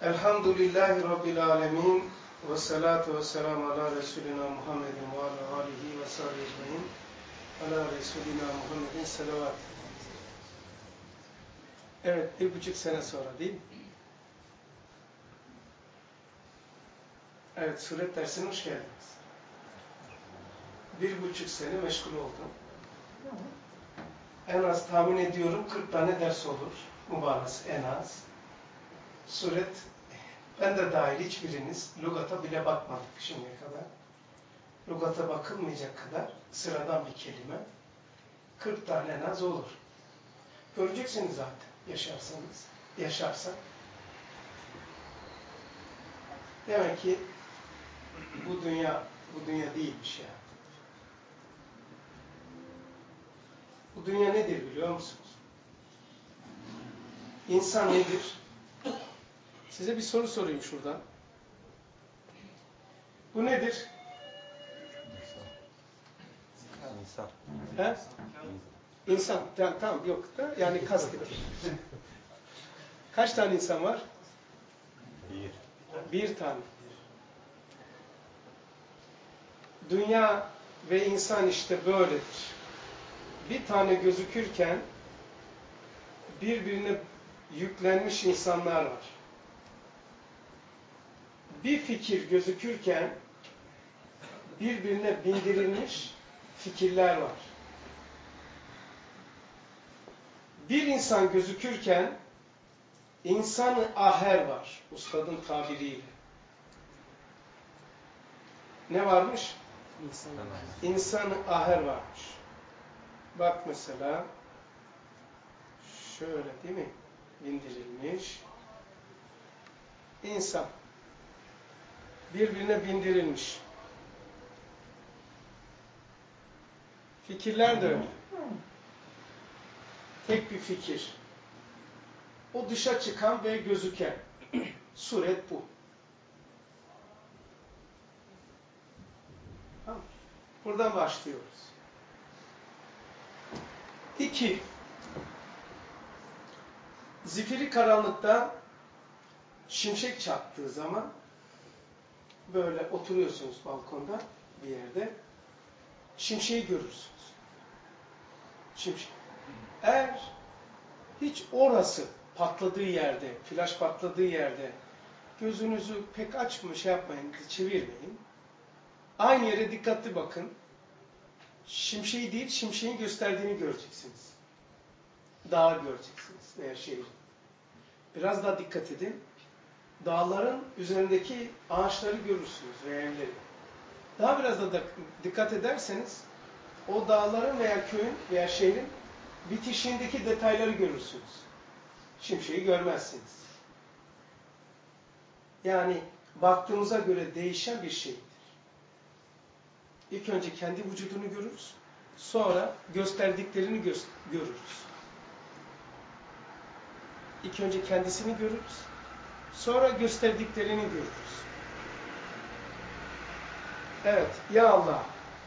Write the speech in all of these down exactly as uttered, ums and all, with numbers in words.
Elhamdülillahi Rabbil alemin ve salatu ve selamu ala Resulina Muhammedin ve ala alihi ve sahbihi ecmaîn. Ala Resulina Muhammedin selavat. Evet, bir buçuk sene sonra değil mi? Evet, suret dersine hoş geldiniz. Bir buçuk sene meşgul oldum. En az tahmin ediyorum kırk tane ders olur. Mübarez en az. Suret, ben de dahil hiçbiriniz lügata bile bakmadık şimdiye kadar. Lügata bakılmayacak kadar sıradan bir kelime. kırk tane en az olur. Göreceksiniz zaten yaşarsanız. Yaşarsak. Demek ki bu dünya, bu dünya değilmiş ya. Bu dünya nedir biliyor musunuz? İnsan nedir? Size bir soru sorayım şuradan. Bu nedir? İnsan. He? İnsan. Tamam, tamam yok da yani kastettim. Kaç tane insan var? Bir. Bir tane. Dünya ve insan işte böyledir. Bir tane gözükürken birbirine yüklenmiş insanlar var. Bir fikir gözükürken birbirine bindirilmiş fikirler var. Bir insan gözükürken insan-ı aher var. Ustadın tabiriyle. Ne varmış? İnsan-ı İnsan aher varmış. Bak mesela şöyle değil mi? Bindirilmiş. İnsan. Birbirine bindirilmiş. Fikirler de öyle. Tek bir fikir. O dışa çıkan ve gözüken. Suret bu. Tamam. Buradan başlıyoruz. İki. Zifiri karanlıkta şimşek çaktığı zaman böyle oturuyorsunuz balkonda bir yerde. Şimşeği görürsünüz. Şimşek. Eğer hiç orası patladığı yerde, flaş patladığı yerde gözünüzü pek açmayın, şey yapmayın, çevirmeyin. Aynı yere dikkatli bakın. Şimşeği değil, şimşeğin gösterdiğini göreceksiniz. Dağı göreceksiniz veya şehri. Biraz daha dikkat edin. Dağların üzerindeki ağaçları görürsünüz veya evleri. Daha biraz da dikkat ederseniz o dağların veya köyün veya şehrin bitişiğindeki detayları görürsünüz. Şimşeği görmezsiniz. Yani baktığımıza göre değişen bir şeydir. İlk önce kendi vücudunu görürüz. Sonra gösterdiklerini gö görürüz. İlk önce kendisini görürüz. Sonra gösterdiklerini görürüz. Evet, ya Allah.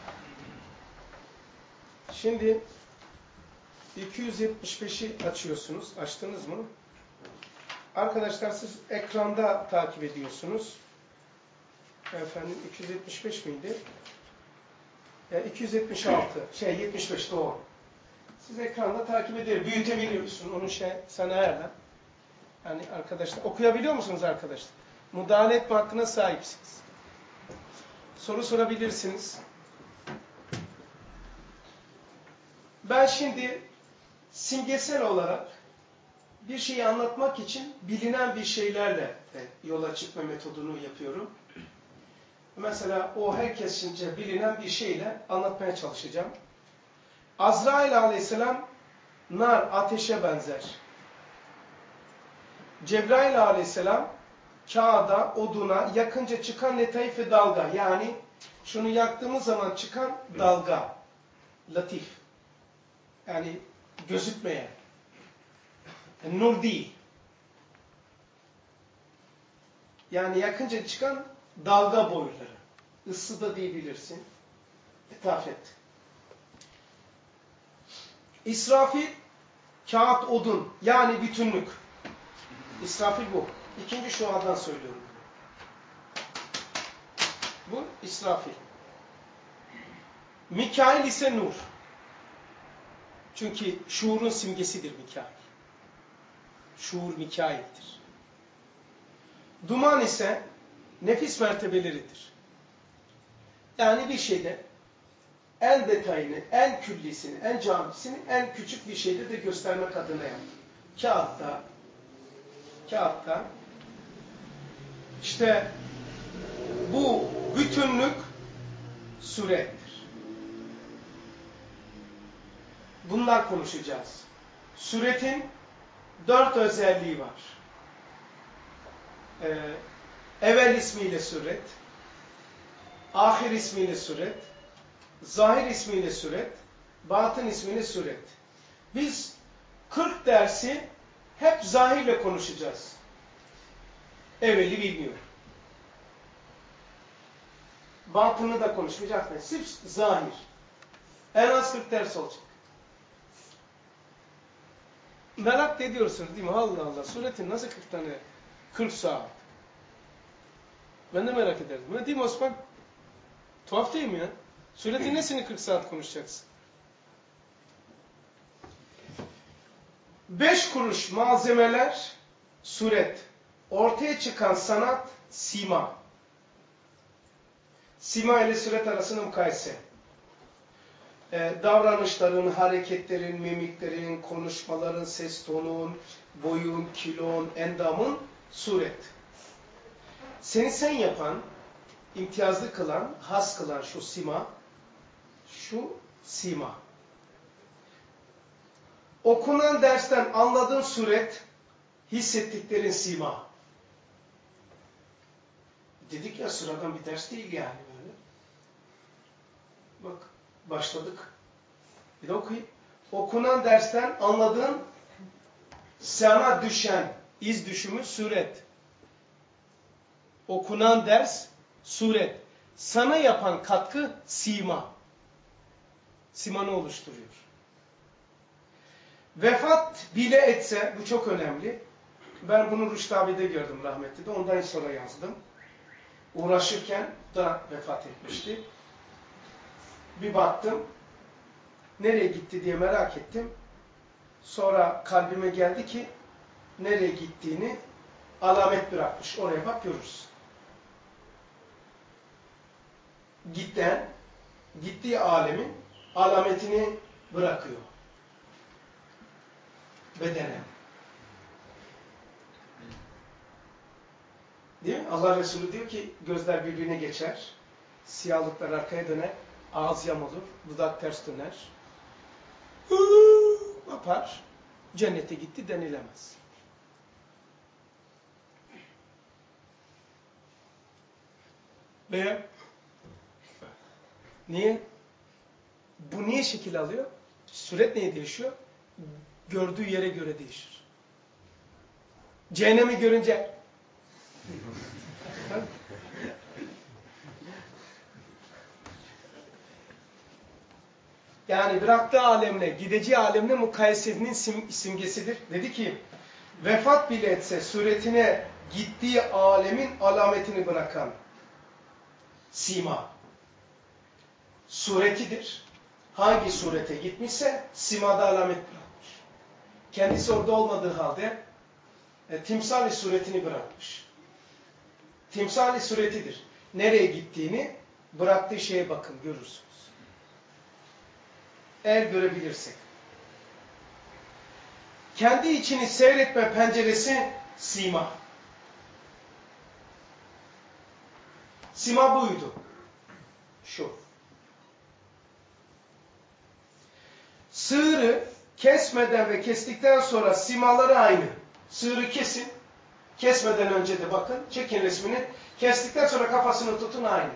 Şimdi iki yüz yetmiş beşi açıyorsunuz. Açtınız mı? Arkadaşlar siz ekranda takip ediyorsunuz. Efendim iki yüz yetmiş beş miydi? Ya iki yüz yetmiş altı. Şey yetmiş beş doğru. Siz ekranda takip ediyor. Büyütebiliyorsun. Onu şey sana ayarla. Yani arkadaşlar okuyabiliyor musunuz arkadaşlar? Müdahale etme hakkına sahipsiniz. Soru sorabilirsiniz. Ben şimdi simgesel olarak bir şeyi anlatmak için bilinen bir şeylerle yola çıkma metodunu yapıyorum. Mesela o herkesince bilinen bir şeyle anlatmaya çalışacağım. Azrail aleyhisselam nar, ateşe benzer. Cebrail aleyhisselam kağıda, oduna yakınca çıkan letaif dalga. Yani şunu yaktığımız zaman çıkan dalga. Latif. Yani gözükmeyen. Yani nur değil. Yani yakınca çıkan dalga boyları. Issı da diyebilirsin. Etafet. İsrafil, kağıt, odun. Yani bütünlük. İsrafil bu. İkinci şuadan söylüyorum. Bu İsrafil. Mikail ise nur. Çünkü şuurun simgesidir Mikail. Şuur Mikail'dir. Duman ise nefis mertebeleridir. Yani bir şeyde en detayını, en küllisini, en camisini en küçük bir şeyde de göstermek adına yaptım. Kağıtta, kağıtta işte bu bütünlük surettir. Bunlar konuşacağız. Suretin dört özelliği var. Ee, evvel ismiyle suret, ahir ismiyle suret, zahir ismiyle suret, batın ismiyle suret. Biz kırk dersi hep zahirle konuşacağız. Evveli bilmiyorum. Batını da konuşmayacağız. Sırf zahir. En az kırk ders olacak. Merak ediyorsunuz değil mi? Allah Allah. Suretin nasıl kırk tane? kırk saat. Ben de merak ederdim. Ne diyeyim Osman? Tuhaf değil mi ya? Suretin nesini kırk saat konuşacaksın? Beş kuruş malzemeler suret. Ortaya çıkan sanat sima. Sima ile suret arasında mukayese. Ee, davranışların, hareketlerin, mimiklerin, konuşmaların, ses tonun, boyun, kilon, endamın suret. Seni sen yapan, imtiyazlı kılan, has kılan şu sima, şu sima. Okunan dersten anladığın suret, hissettiklerin sima. Dedik ya sıradan bir ders değil yani böyle. Bak başladık. Bir de okuyayım. Okunan dersten anladığın sana düşen iz düşümü suret. Okunan ders suret. Sana yapan katkı sima. Simanı oluşturuyor. Vefat bile etse, bu çok önemli. Ben bunu Rüştü abi'de gördüm rahmetli de. Ondan sonra yazdım. Uğraşırken da vefat etmişti. Bir baktım. Nereye gitti diye merak ettim. Sonra kalbime geldi ki nereye gittiğini alamet bırakmış. Oraya bak görürsün. Gitten, gittiği alemin alametini bırakıyor. Bedenen. Değil mi? Allah Resulü diyor ki gözler birbirine geçer, siyahlıklar arkaya döner, ağız yamulur, dudak ters döner. Hııı yapar. Cennete gitti denilemez. Veya niye? Bu niye şekil alıyor? Suret neye değişiyor? Gördüğü yere göre değişir. Cehennemi görünce yani bıraktığı alemle, gideceği alemle mukayesenin sim, simgesidir. Dedi ki, vefat bile etse suretine gittiği alemin alametini bırakan sima. Suretidir. Hangi surete gitmişse simada alamet bırakmış. Kendisi orada olmadığı halde e, timsali suretini bırakmış. Timsali suretidir. Nereye gittiğini bıraktığı şeye bakın görürsünüz. Eğer görebilirsek. Kendi içini seyretme penceresi sima. Sima buydu. Şu. Sığırı kesmeden ve kestikten sonra simaları aynı. Sığırı kesin. Kesmeden önce de bakın. Çekin resmini. Kestikten sonra kafasını tutun aynı.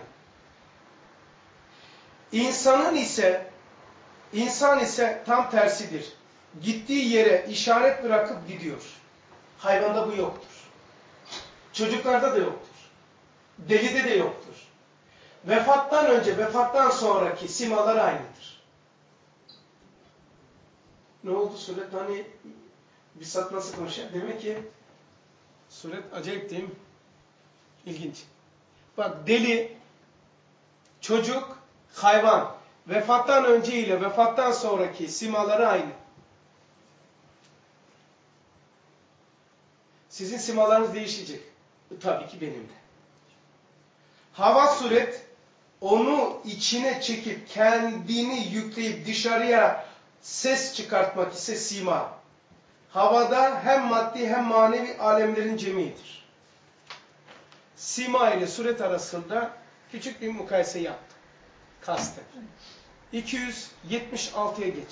İnsanın ise insan ise tam tersidir. Gittiği yere işaret bırakıp gidiyor. Hayvanda bu yoktur. Çocuklarda da yoktur. Delide de yoktur. Vefattan önce, vefattan sonraki simalar aynıdır. Ne oldu Suret? Hani Bisat nasıl konuşuyor? Demek ki Suret acayip değil mi? İlginç. Bak deli, çocuk, hayvan. Vefattan önce ile vefattan sonraki simaları aynı. Sizin simalarınız değişecek. Tabii ki benim de. Hava suret, onu içine çekip kendini yükleyip dışarıya ses çıkartmak ise sima. Havada hem maddi hem manevi alemlerin cemidir. Sima ile suret arasında küçük bir mukayese yaptım. Kasten. iki yüz yetmiş altıya geç.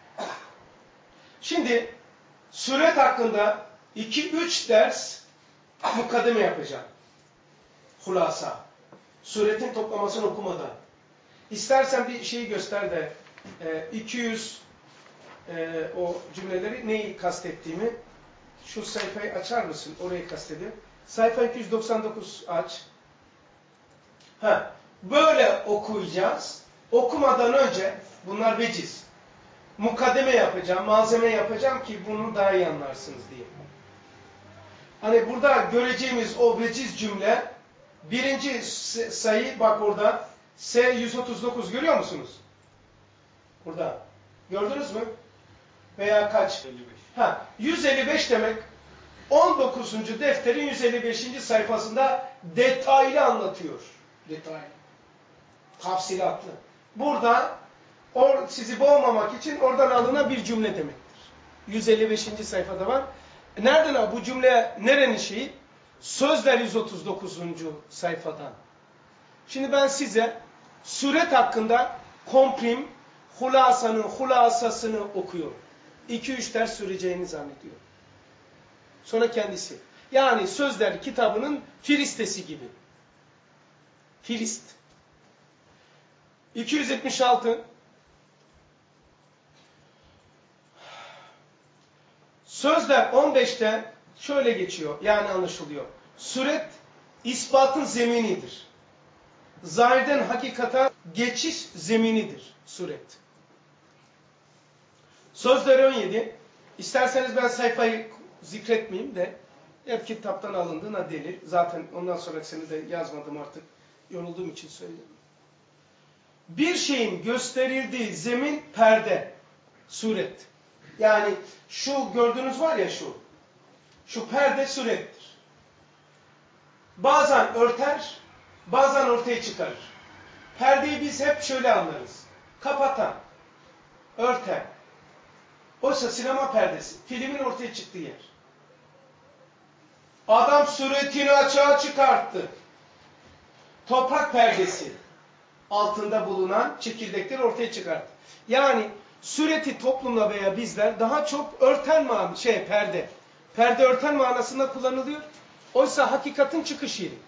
Şimdi suret hakkında iki üç ders mukaddime yapacağım. Hulasa. Suretin toplamasını okumadan. İstersen bir şeyi göster de e, iki yüz e, o cümleleri neyi kastettiğimi, şu sayfayı açar mısın? Orayı kastediyor. Sayfa iki yüz doksan dokuz aç. Ha, böyle okuyacağız. Okumadan önce bunlar veciz. Mukaddime yapacağım, malzeme yapacağım ki bunu daha iyi anlarsınız diye. Hani burada göreceğimiz o veciz cümle, birinci sayı bak orada, S yüz otuz dokuz görüyor musunuz? Burada. Gördünüz mü? Veya kaç? elli beş. Ha, yüz elli beş demek on dokuzuncu defterin yüz elli beşinci sayfasında detaylı anlatıyor. Detaylı. Tafsilatlı. Burada or, sizi boğmamak için oradan alınan bir cümle demektir. yüz elli beşinci sayfada var. Nereden al? Bu cümle nerenin şeyi? Sözler yüz otuz dokuzuncu sayfadan. Şimdi ben size suret hakkında komprim, hulasanın hulasasını okuyorum. iki üç ders süreceğini zannediyorum. Sonra kendisi. Yani Sözler kitabının firistesi gibi. Firist. iki yüz yetmiş altı. Sözler on beşte şöyle geçiyor. Yani anlaşılıyor. Suret ispatın zeminidir. Zahirden hakikata geçiş zeminidir suret. Sözler on yedi. İsterseniz ben sayfayı zikretmeyeyim de hep kitaptan alındığına delil. Zaten ondan sonrasını da yazmadım artık. Yorulduğum için söylüyorum. Bir şeyin gösterildiği zemin perde, suret. Yani şu gördüğünüz var ya şu. Şu perde surettir. Bazen örter, bazen ortaya çıkarır. Perdeyi biz hep şöyle anlarız. Kapatan, örten. Oysa sinema perdesi, filmin ortaya çıktığı yer. Adam suretini açığa çıkarttı. Toprak perdesi altında bulunan çekirdekleri ortaya çıkarttı. Yani sureti toplumda veya bizler daha çok örten man şey perde. Perde örten manasında kullanılıyor. Oysa hakikatin çıkış yeri.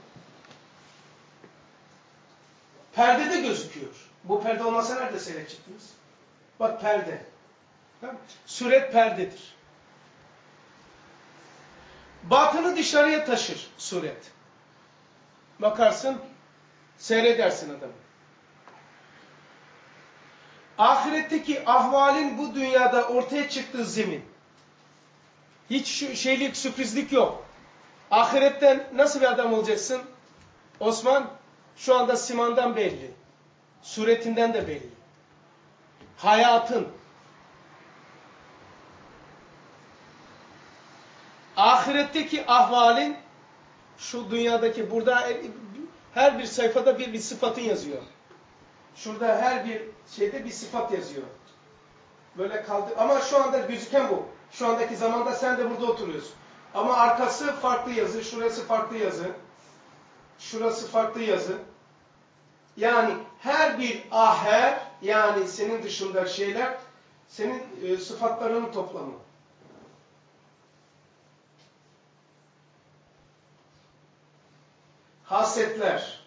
Perdede gözüküyor. Bu perde olmasa nerede seyredecektiniz? Bak perde. Suret perdedir. Batını dışarıya taşır suret. Bakarsın, seyredersin adamı. Ahiretteki ahvalin bu dünyada ortaya çıktığı zemin. Hiç şeylik, sürprizlik yok. Ahiretten nasıl bir adam olacaksın? Osman, şu anda simandan belli. Suretinden de belli. Hayatın. Ahiretteki ahvalin, şu dünyadaki, burada her bir sayfada bir, bir sıfatın yazıyor. Şurada her bir şeyde bir sıfat yazıyor. Böyle kaldı. Ama şu anda gözüken bu. Şu andaki zamanda sen de burada oturuyorsun. Ama arkası farklı yazı, şurası farklı yazı. Şurası farklı yazı. Yani her bir aher, yani senin dışında şeyler, senin e, sıfatlarının toplamı. Hasetler,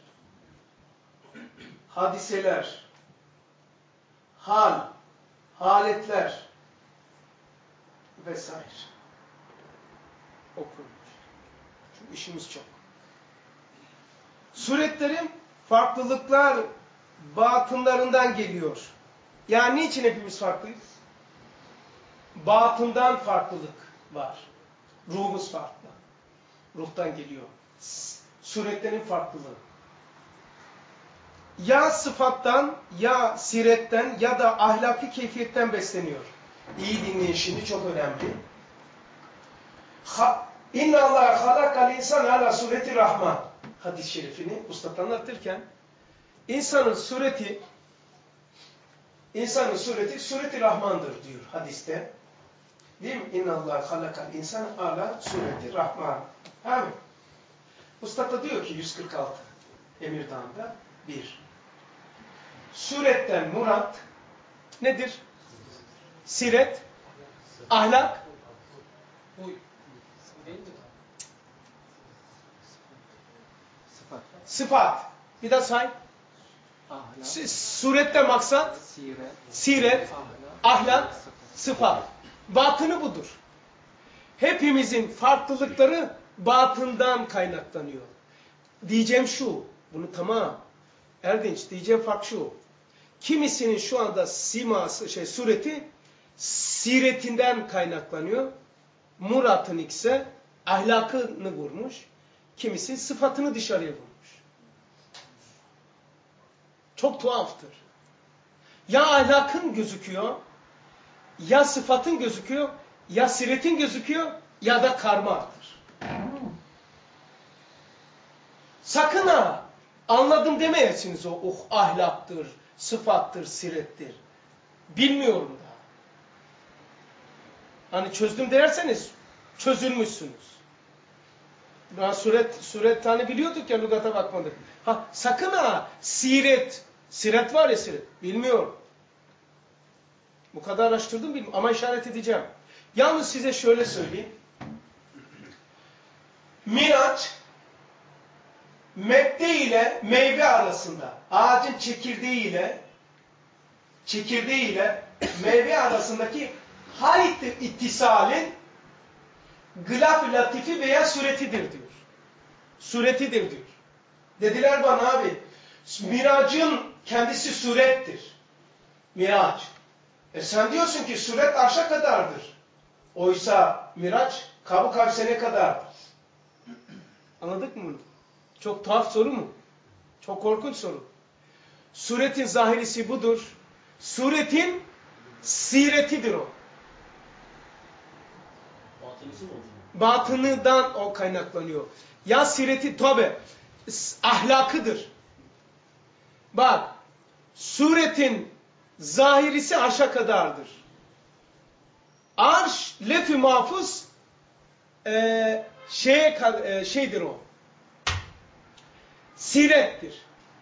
hadiseler, hal, haletler vesaire. Okunmuş. Çünkü işimiz çok. Suretlerin farklılıklar batınlarından geliyor. Yani niçin hepimiz farklıyız? Batından farklılık var. Ruhumuz farklı. ruhtan geliyor. Suretlerin farklılığı. Ya sıfattan, ya siretten ya da ahlaki keyfiyetten besleniyor. İyi dinleyin şimdi, çok önemli. İnna Allah halakal insan ala sureti rahman. Hadis-i şerifini ustad anlatırken insanın sureti insanın sureti sureti rahmandır diyor hadiste. Değil mi? İnna Allah halakal insan ala sureti rahman. Amin. Ustad da diyor ki yüz kırk altı Emir Dağı'nda bir. Suretten murat nedir? Siret, ahlak, Bu değil mi? Sıfat. sıfat. Bir daha say. Ahlak, Surette maksat, siret, siret, ahlak, ahlak, sıfat. Batını budur. Hepimizin farklılıkları batından kaynaklanıyor. Diyeceğim şu, bunu tamam. Erdinç, diyeceğim fark şu. Kimisinin şu anda siması, şey, sureti siretinden kaynaklanıyor. Murat'ın ise ahlakını vurmuş. Kimisi sıfatını dışarıya vurmuş. Çok tuhaftır. Ya ahlakın gözüküyor, ya sıfatın gözüküyor, ya siretin gözüküyor, ya da karmadır. Sakın ha, anladım demeyesiniz o oh, ahlaktır, sıfattır, sirettir. Bilmiyorum da. Hani çözdüm derseniz çözülmüşsünüz. Ben suret, suret hani biliyorduk ya, lügata bakmadık. Ha, sakın ha, siret, siret var ya siret, bilmiyorum. Bu kadar araştırdım bilmiyorum ama işaret edeceğim. Yalnız size şöyle söyleyeyim. Miraç, mebde ile meyve arasında, ağacın çekirdeği ile çekirdeği ile meyve arasındaki hayt ittisalin gılaf-ı latifi veya suretidir diyor. Suretidir diyor. Dediler bana abi, miracın kendisi surettir. Miraç. E sen diyorsun ki suret arşa kadardır. Oysa miraç Kab-ı Kavse'ne kadardır. Anladık mı bunu? Çok tuhaf soru mu? Çok korkunç soru. Suretin zahirisi budur. Suretin siretidir o. batınısı mı oldu? Batınıdan o kaynaklanıyor. Ya sireti tabi ahlakıdır. Bak, suretin zahirisi arşa kadardır. Arş, lef-i mahfuz e, şeye, e, şeydir o. Sirettir.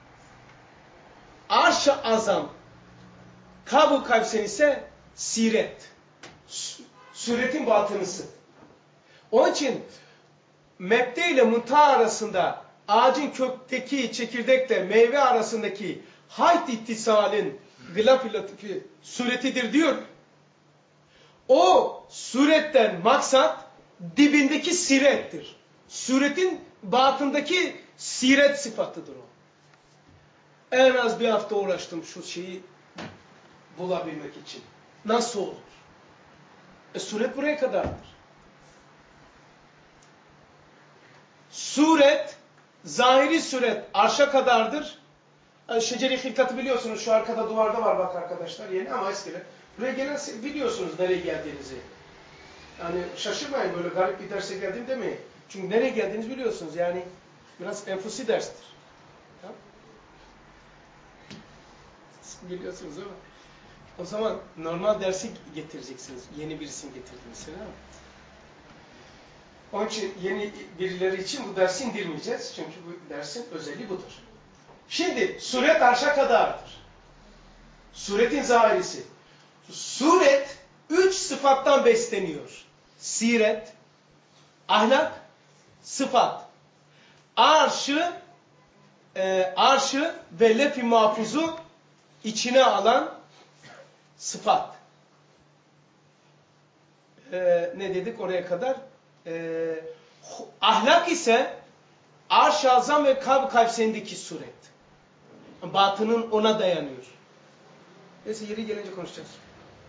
Arş-ı azam, Kab-ı Kavsen ise siret. Suretin batınısı. Onun için mebde ile muntaha arasında ağacın kökteki çekirdekle meyve arasındaki hayt ittisalin gılaf-ı latifi suretidir diyor. O suretten maksat dibindeki sirettir. Suretin batındaki siret sıfatıdır o. En az bir hafta uğraştım şu şeyi bulabilmek için. Nasıl olur? E suret buraya kadardır. Suret, zahiri suret arşa kadardır. Yani şeceri hilkatı biliyorsunuz, şu arkada duvarda var bak arkadaşlar, yeni ama eskiler. Buraya gelen biliyorsunuz nereye geldiğinizi. Yani şaşırmayın, böyle garip bir derse geldim demeyin. Çünkü nereye geldiğinizi biliyorsunuz, yani biraz enfusi derstir. Tamam? Biliyorsunuz ama. O zaman normal dersi getireceksiniz. Yeni birisini getirdiniz mesela. Onun için yeni birileri için bu dersi indirmeyeceğiz. Çünkü bu dersin özelliği budur. Şimdi suret arşa kadardır. Suretin zahirisi. Suret üç sıfattan besleniyor. Siret, ahlak, sıfat. Arşı, e, arşı ve lef-i mahfuzu içine alan sıfat. E, ne dedik oraya kadar? E, ahlak ise Arş-ı Azam ve Kab-ı Kavsen'deki suret. Batının ona dayanıyor. Neyse yeri gelince konuşacağız.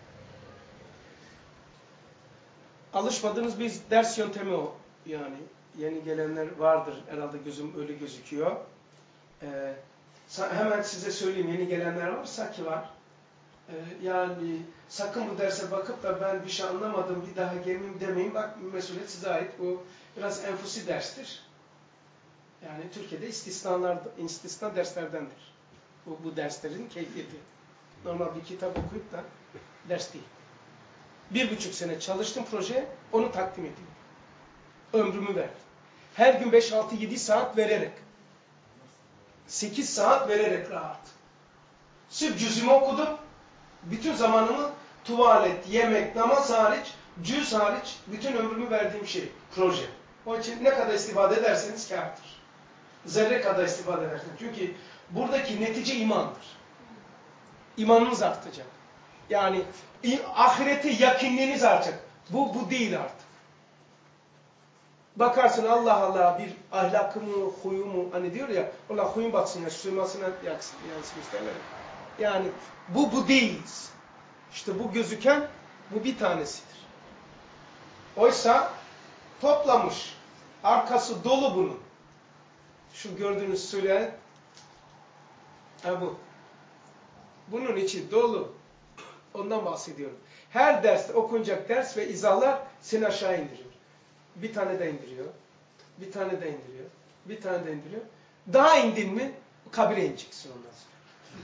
Alışmadığınız bir ders yöntemi o yani. yeni gelenler vardır. Herhalde gözüm öyle gözüküyor. Ee, hemen size söyleyeyim, yeni gelenler varsa ki var. Ee, yani sakın bu derse bakıp da ben bir şey anlamadım, bir daha gelmeyeyim demeyin. Bak, mesuliyet size ait. Bu biraz enfusi derstir. Yani Türkiye'de istisnalar, istisna derslerdendir. Bu, bu derslerin keyfiyeti. Normal bir kitap okuyup da ders değil. Bir buçuk sene çalıştım proje, onu takdim ediyorum. Ömrümü verdim. Her gün beş, altı, yedi saat vererek. sekiz saat vererek rahat. Sırf cüzümü okudum. Bütün zamanımı tuvalet, yemek, namaz hariç, cüz hariç bütün ömrümü verdiğim şey, proje. Onun için ne kadar istifade ederseniz kârdır. Zerre kadar istifade ederseniz. Çünkü buradaki netice imandır. İmanınız artacak. Yani ahirete yakınlığınız artacak. Bu, bu değil artık. Bakarsın Allah Allah bir ahlakımı, huyumu, hani diyor ya, Allah huyum batsın ya, suymasına yaksın, yansın isterler. Yani bu, bu değiliz. İşte bu gözüken, bu bir tanesidir. Oysa toplamış, arkası dolu bunun. Şu gördüğünüz süre, ha bu. Bunun içi dolu. Ondan bahsediyorum. Her derste okunacak ders ve izahlar seni aşağı indiriyor. Bir tane de indiriyor. Bir tane de indiriyor. Bir tane de indiriyor. Daha indin mi kabire ineceksin ondan sonra.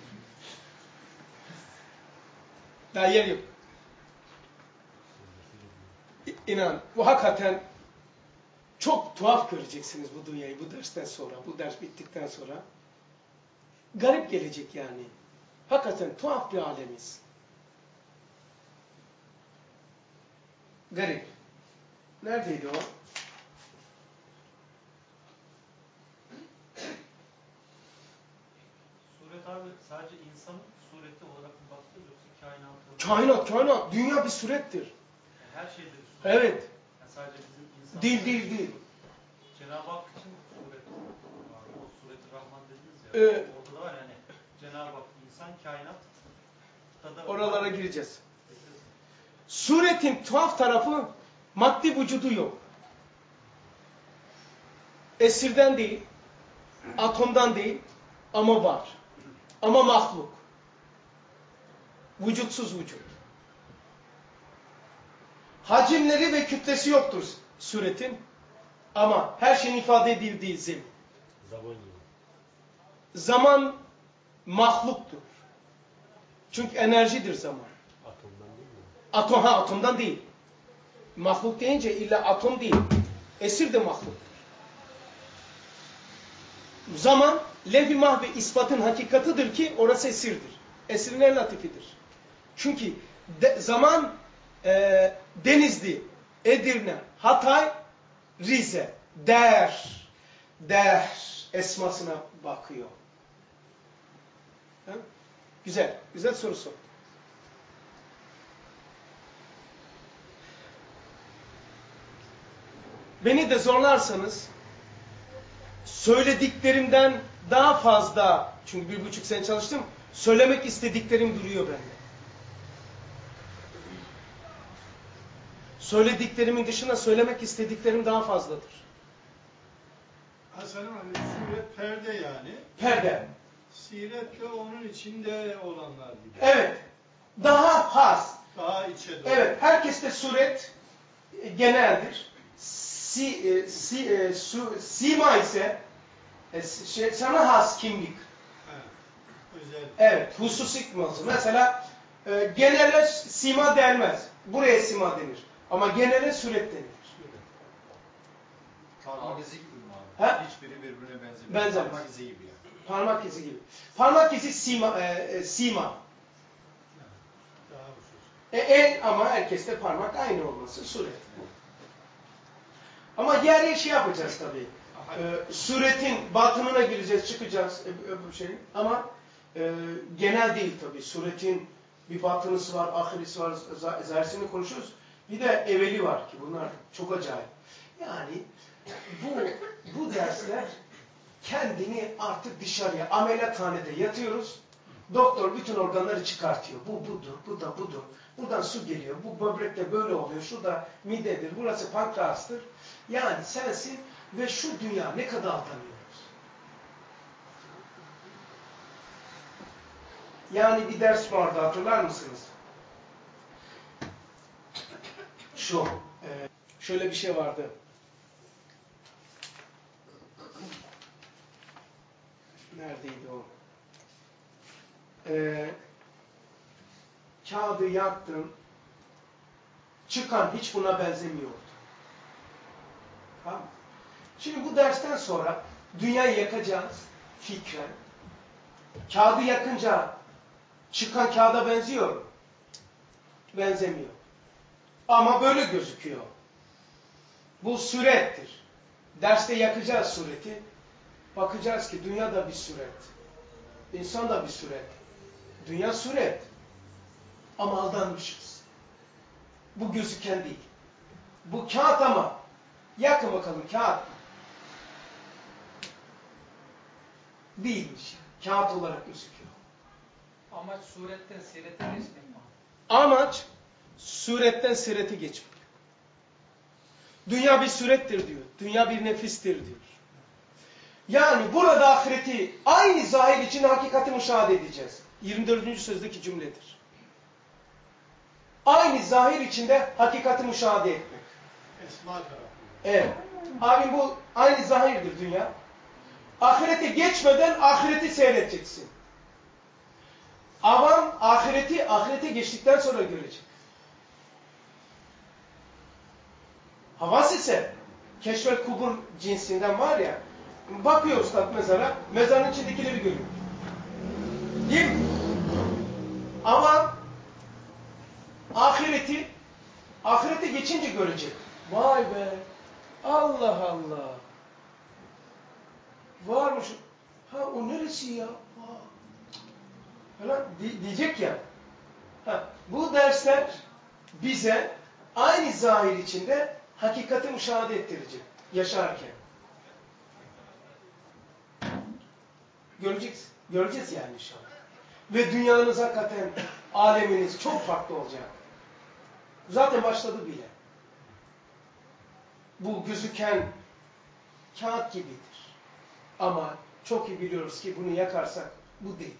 Daha yer yok. İnan, bu hakikaten çok tuhaf göreceksiniz bu dünyayı bu dersten sonra, bu ders bittikten sonra. Garip gelecek yani. Hakikaten tuhaf bir alemiz. Garip. Neredeydi o? Suret abi sadece insanın sureti olarak mı bakıyoruz yoksa kainatı? Kainat, kainat. Dünya bir surettir. Yani her şeyde bir suret. Evet. Yani sadece bizim insan. Değil, değil, değil. Cenab-ı Hak için suret var. O suret-i Rahman dediniz ya. Ee, orada da var yani. Cenab-ı Hak, insan, kainat. Da oralara gireceğiz. Suretin tuhaf tarafı maddi vücudu yok. Esirden değil, atomdan değil ama var. Ama mahluk. Vücutsuz vücut. Hacimleri ve kütlesi yoktur suretin. Ama her şeyin ifade edildiği zemin. Zaman Zaman mahluktur. Çünkü enerjidir zaman. Atomdan değil mi? Atom, ha atomdan değil. Mahluk deyince illa atom değil. Esir de mahluktur. Zaman, levh-i mahve ispatın hakikatıdır ki orası esirdir. Esirin en latifidir. Çünkü de, zaman e, Denizli, Edirne, Hatay, Rize, Der, Der esmasına bakıyor. Ha? Güzel, güzel soru sor. Beni de zorlarsanız söylediklerimden daha fazla, çünkü bir buçuk sene çalıştım, söylemek istediklerim duruyor bende. Söylediklerimin dışında söylemek istediklerim daha fazladır. Hasan'ım hani suret perde yani. Perde. Siret de onun içinde olanlar gibi. Evet. Daha has. Daha içe doğru. Evet. Herkeste suret e, geneldir. Si, e, si, e, su, sima ise e, şey, sana has kimlik. Ha, özel. Evet. Hususik mi olsun? Mesela e, genele sima denmez. Buraya sima denir. Ama genele suret denir. Parmak izi gibi mi abi? Ha? Hiçbiri birbirine benzemiyor. Benzemez. Parmak izi gibi yani. Parmak izi gibi. Parmak izi sima. E, e, sima. Daha husus. E, el ama herkeste parmak aynı olması suret. Ama yer şey yapacağız tabii. E, suretin batınına gireceğiz, çıkacağız e, bu şeyin. Ama e, genel değil tabii. Suretin bir batınısı var, ahirisi var, zahirisini konuşuyoruz. Bir de evveli var ki bunlar çok acayip. Yani bu bu dersler kendini artık dışarıya, ameliyathanede yatıyoruz. Doktor bütün organları çıkartıyor. Bu budur, bu da budur. Buradan su geliyor, bu böbrekte böyle oluyor, şurada midedir, burası pankreastır. Yani sensin Ve şu dünya ne kadar aldanıyoruz. Yani bir ders vardı, hatırlar mısınız? Şu, e, şöyle bir şey vardı. Neredeydi o? Ee, kağıdı yaktım. Çıkan hiç buna benzemiyordu. Tamam. Şimdi bu dersten sonra dünyayı yakacağız fikren. Kağıdı yakınca çıkan kağıda benziyor mu? Benzemiyor. Ama böyle gözüküyor. Bu surettir. Derste yakacağız sureti. Bakacağız ki dünya da bir suret. İnsan da bir suret. Dünya suret. Ama aldanmışız. Bu gözüken değil. Bu kağıt ama. Yakın bakalım kağıt. Değilmiş. Kağıt olarak gözüküyor. Amaç suretten sirete geçmek mi? Amaç suretten sirete geçmek. Dünya bir surettir diyor. Dünya bir nefistir diyor. Yani burada ahireti aynı zahir için hakikati müşahede edeceğiz. yirmi dördüncü sözdeki cümledir. Aynı zahir içinde hakikati müşahede etmek. Esma tarafı. Evet. Abim bu aynı zahirdir dünya. Ahirete geçmeden ahireti seyredeceksin. Avam ahireti ahirete geçtikten sonra görecek. Havas ise keşfel kubur cinsinden var ya, bakıyor ustad mezara, mezarın içindekileri görüyor. Değil mi? Ama ahireti ahirete geçince görecek. Vay be! Allah Allah! Varmış. Ha o neresi ya? Ha. Falan diyecek ya. Ha, bu dersler bize aynı zahir içinde hakikati müşahede ettirecek. Yaşarken. Göreceğiz. Göreceğiz yani inşallah. Ve dünyanız hakikaten, aleminiz çok farklı olacak. Zaten başladı bile. Bu gözüken kağıt gibidir. Ama çok iyi biliyoruz ki bunu yakarsak bu değil.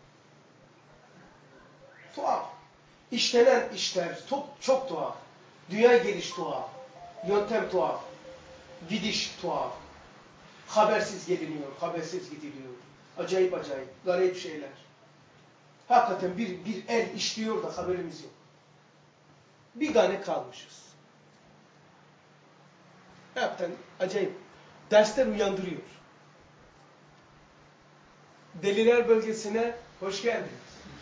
Tuhaf. İşlenen işler çok, çok tuhaf. Dünya geliş tuhaf. Yöntem tuhaf. Gidiş tuhaf. Habersiz geliniyor, habersiz gidiliyor. Acayip acayip, garip şeyler. Hakikaten bir, bir el işliyor da haberimiz yok. Bir tane kalmışız. Hakikaten acayip. Dersler uyandırıyor. Deliler bölgesine hoş geldiniz.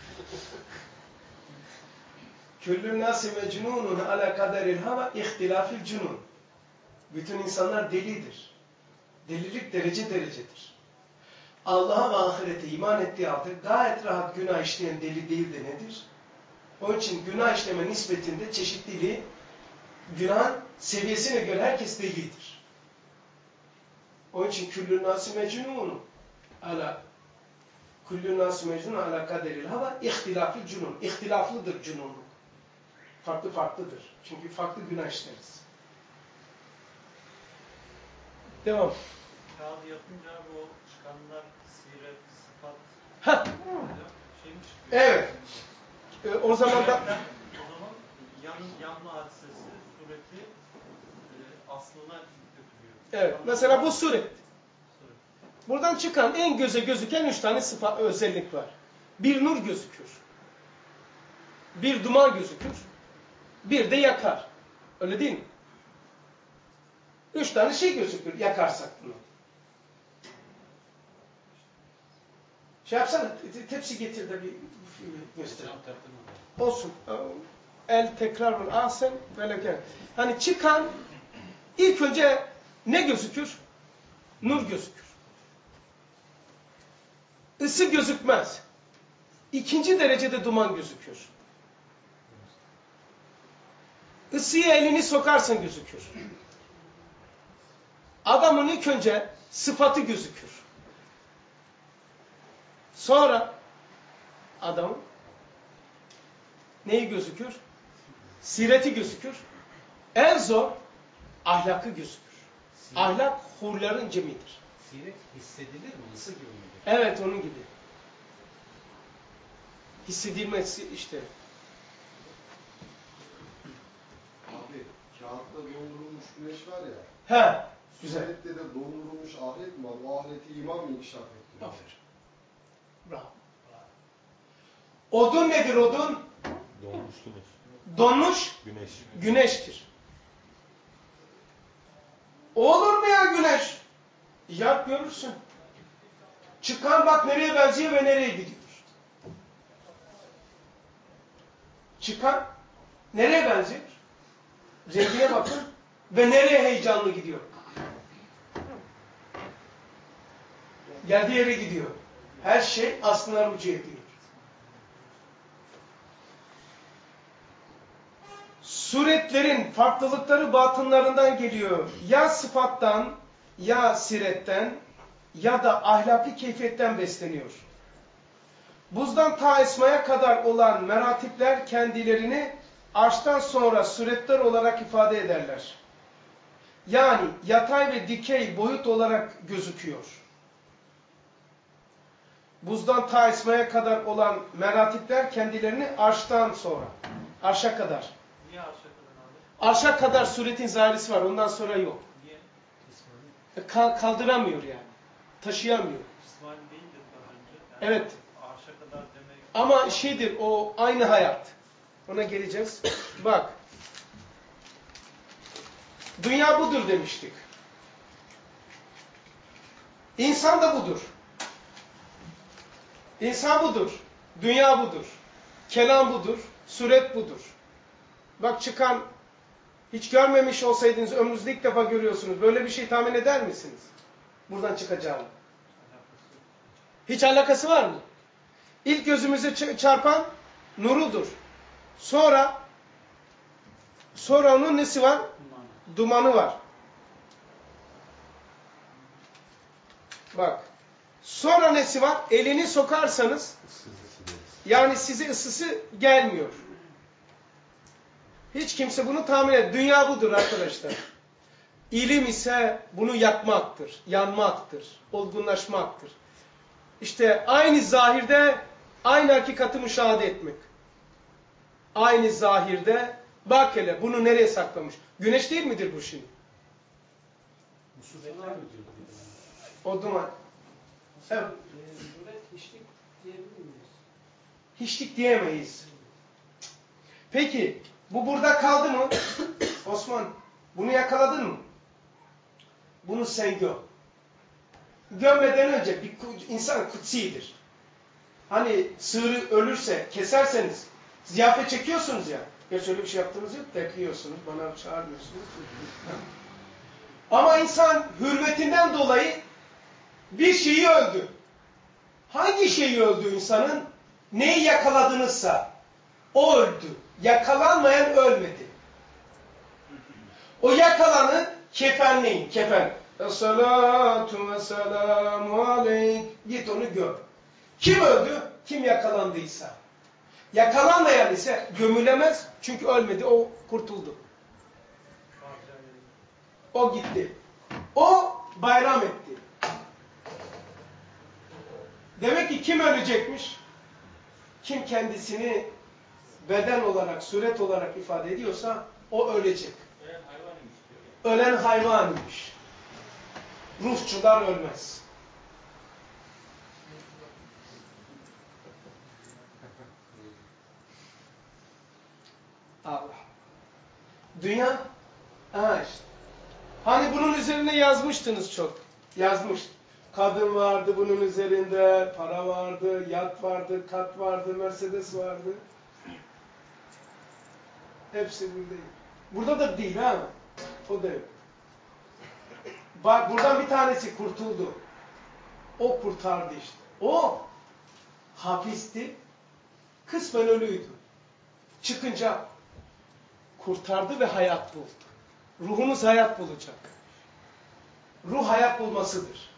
Küllü nâsi mecnûnun alâ kaderil hava ihtilâfil cunûn. Bütün insanlar delidir. Delilik derece derecedir. Allah'a ve ahirete iman ettiği halde gayet rahat günah işleyen deli değil de nedir? Onun için günah işleme nispetinde çeşitliliği, günahın seviyesine göre herkes delidir. Onun için küllü nâsi mecnûnun alâ Kullu nas mecnun ala kaderil hava ihtilaflı cunun. İhtilaflıdır cununluk. Farklı farklıdır. Çünkü farklı günah işleriz. Devam. Kağıdı yapınca bu çıkanlar siret, sıfat Ha. şey mi çıkıyor? Evet. Ee, o zaman da o zaman yan, yanma hadisesi sureti e, aslına götürüyor. evet. Mesela bu suret. Buradan çıkan en göze gözüken üç tane sıfat, özellik var. Bir nur gözükür. Bir duman gözükür. Bir de yakar. Öyle değil mi? Üç tane şey gözükür yakarsak bunu. Şey yapsana, tepsi getir de bir göster. Olsun. El tekrarul ahsen veleke. Hani çıkan ilk önce ne gözükür? Nur gözükür. Isı gözükmez. İkinci derecede duman gözükür. Isıya elini sokarsan gözükür. Adamın ilk önce sıfatı gözükür. Sonra adam neyi gözükür? Sireti gözükür. En zor ahlakı gözükür. Ahlak hurların cemidir. Siret hissedilir mi? Isı gibi midir? Evet, onun gibi. Hissedilmesi işte. Abi kağıtta dondurulmuş güneş var ya. He, güzel. Sünnette de dondurulmuş ahiret mi var? O ahireti imam mı inkişaf ettiriyor? Aferin. Bravo. Odun nedir odun? Donmuş güneş. Donmuş Güneş. güneştir. Olur mu ya güneş? Yak görürsün. Çıkan bak nereye benziyor ve nereye gidiyor. Çıkan nereye benziyor? Rengine bakın ve nereye heyecanlı gidiyor. Geldiği yere gidiyor. Her şey aslına rücu ediyor. Suretlerin farklılıkları batınlarından geliyor. Ya sıfattan, ya siretten, ya da ahlaki keyfiyetten besleniyor. Buzdan ta esmaya kadar olan meratipler kendilerini arştan sonra suretler olarak ifade ederler. Yani yatay ve dikey boyut olarak gözüküyor. Buzdan ta esmaya kadar olan meratipler kendilerini arştan sonra, arşa kadar. Niye arşa kadar abi? Arşa kadar suretin zahirisi var, ondan sonra yok. Niye? Ka- kaldıramıyor yani, taşıyamıyor. İsmail değildir daha önce. Yani Evet. Arşa kadar demek. Ama şeydir, o aynı hayat. Ona geleceğiz. Bak. Dünya budur demiştik. İnsan da budur. İnsan budur. Dünya budur. Kelam budur. Suret budur. Bak çıkan, hiç görmemiş olsaydınız, ömrünüzde ilk defa görüyorsunuz. Böyle bir şey tahmin eder misiniz? Buradan çıkacağını. Hiç alakası var mı? İlk gözümüze çarpan nurudur. Sonra sonra onun nesi var? Dumanı var. Bak. Sonra nesi var? Elini sokarsanız yani size ısısı gelmiyor. Hiç kimse bunu tahmin etmez. Dünya budur arkadaşlar. İlim ise bunu yakmaktır, yanmaktır, olgunlaşmaktır. İşte aynı zahirde aynı hakikati müşahede etmek. Aynı zahirde bak hele bunu nereye saklamış? Güneş değil midir bu şimdi? Musibetler mi diyor? O duman. Evet. Suret hiçlik diyebilir miyiz? Hiçlik diyemeyiz. Peki bu burada kaldı mı? Osman bunu yakaladın mı? Bunu sen göm. Gömmeden önce bir insan kutsidir. Hani sığırı ölürse keserseniz ziyafet çekiyorsunuz ya. Ya şöyle bir şey yaptığınız yok, bekliyorsunuz, bana çağırmıyorsunuz. Ama insan hürmetinden dolayı bir şeyi öldü. Hangi şeyi öldü insanın? Neyi yakaladınızsa o öldü. Yakalanmayan ölmedi. O yakalanı kefenleyin, kefen. Esselatu ve selamu aleyk. Git onu göm. Kim öldü? Kim yakalandıysa. Yakalanmayan ise gömülemez. Çünkü ölmedi. O kurtuldu. O gitti. O bayram etti. Demek ki kim ölecekmiş? Kim kendisini beden olarak, suret olarak ifade ediyorsa o ölecek. Ölen hayvanıymış diyor. Ölen hayvanıymış. Ruhçular ölmez. Allah. Dünya, ha işte. Hani bunun üzerine yazmıştınız çok. Yazmış. Kadın vardı bunun üzerinde, para vardı, yat vardı, kat vardı, Mercedes vardı. Hepsi burada değil. Burada da değil ha. O da yok. Bak buradan bir tanesi kurtuldu. O kurtardı işte. O hapisti. Kısmen ölüydü. Çıkınca kurtardı ve hayat buldu. Ruhumuz hayat bulacak. Ruh hayat bulmasıdır.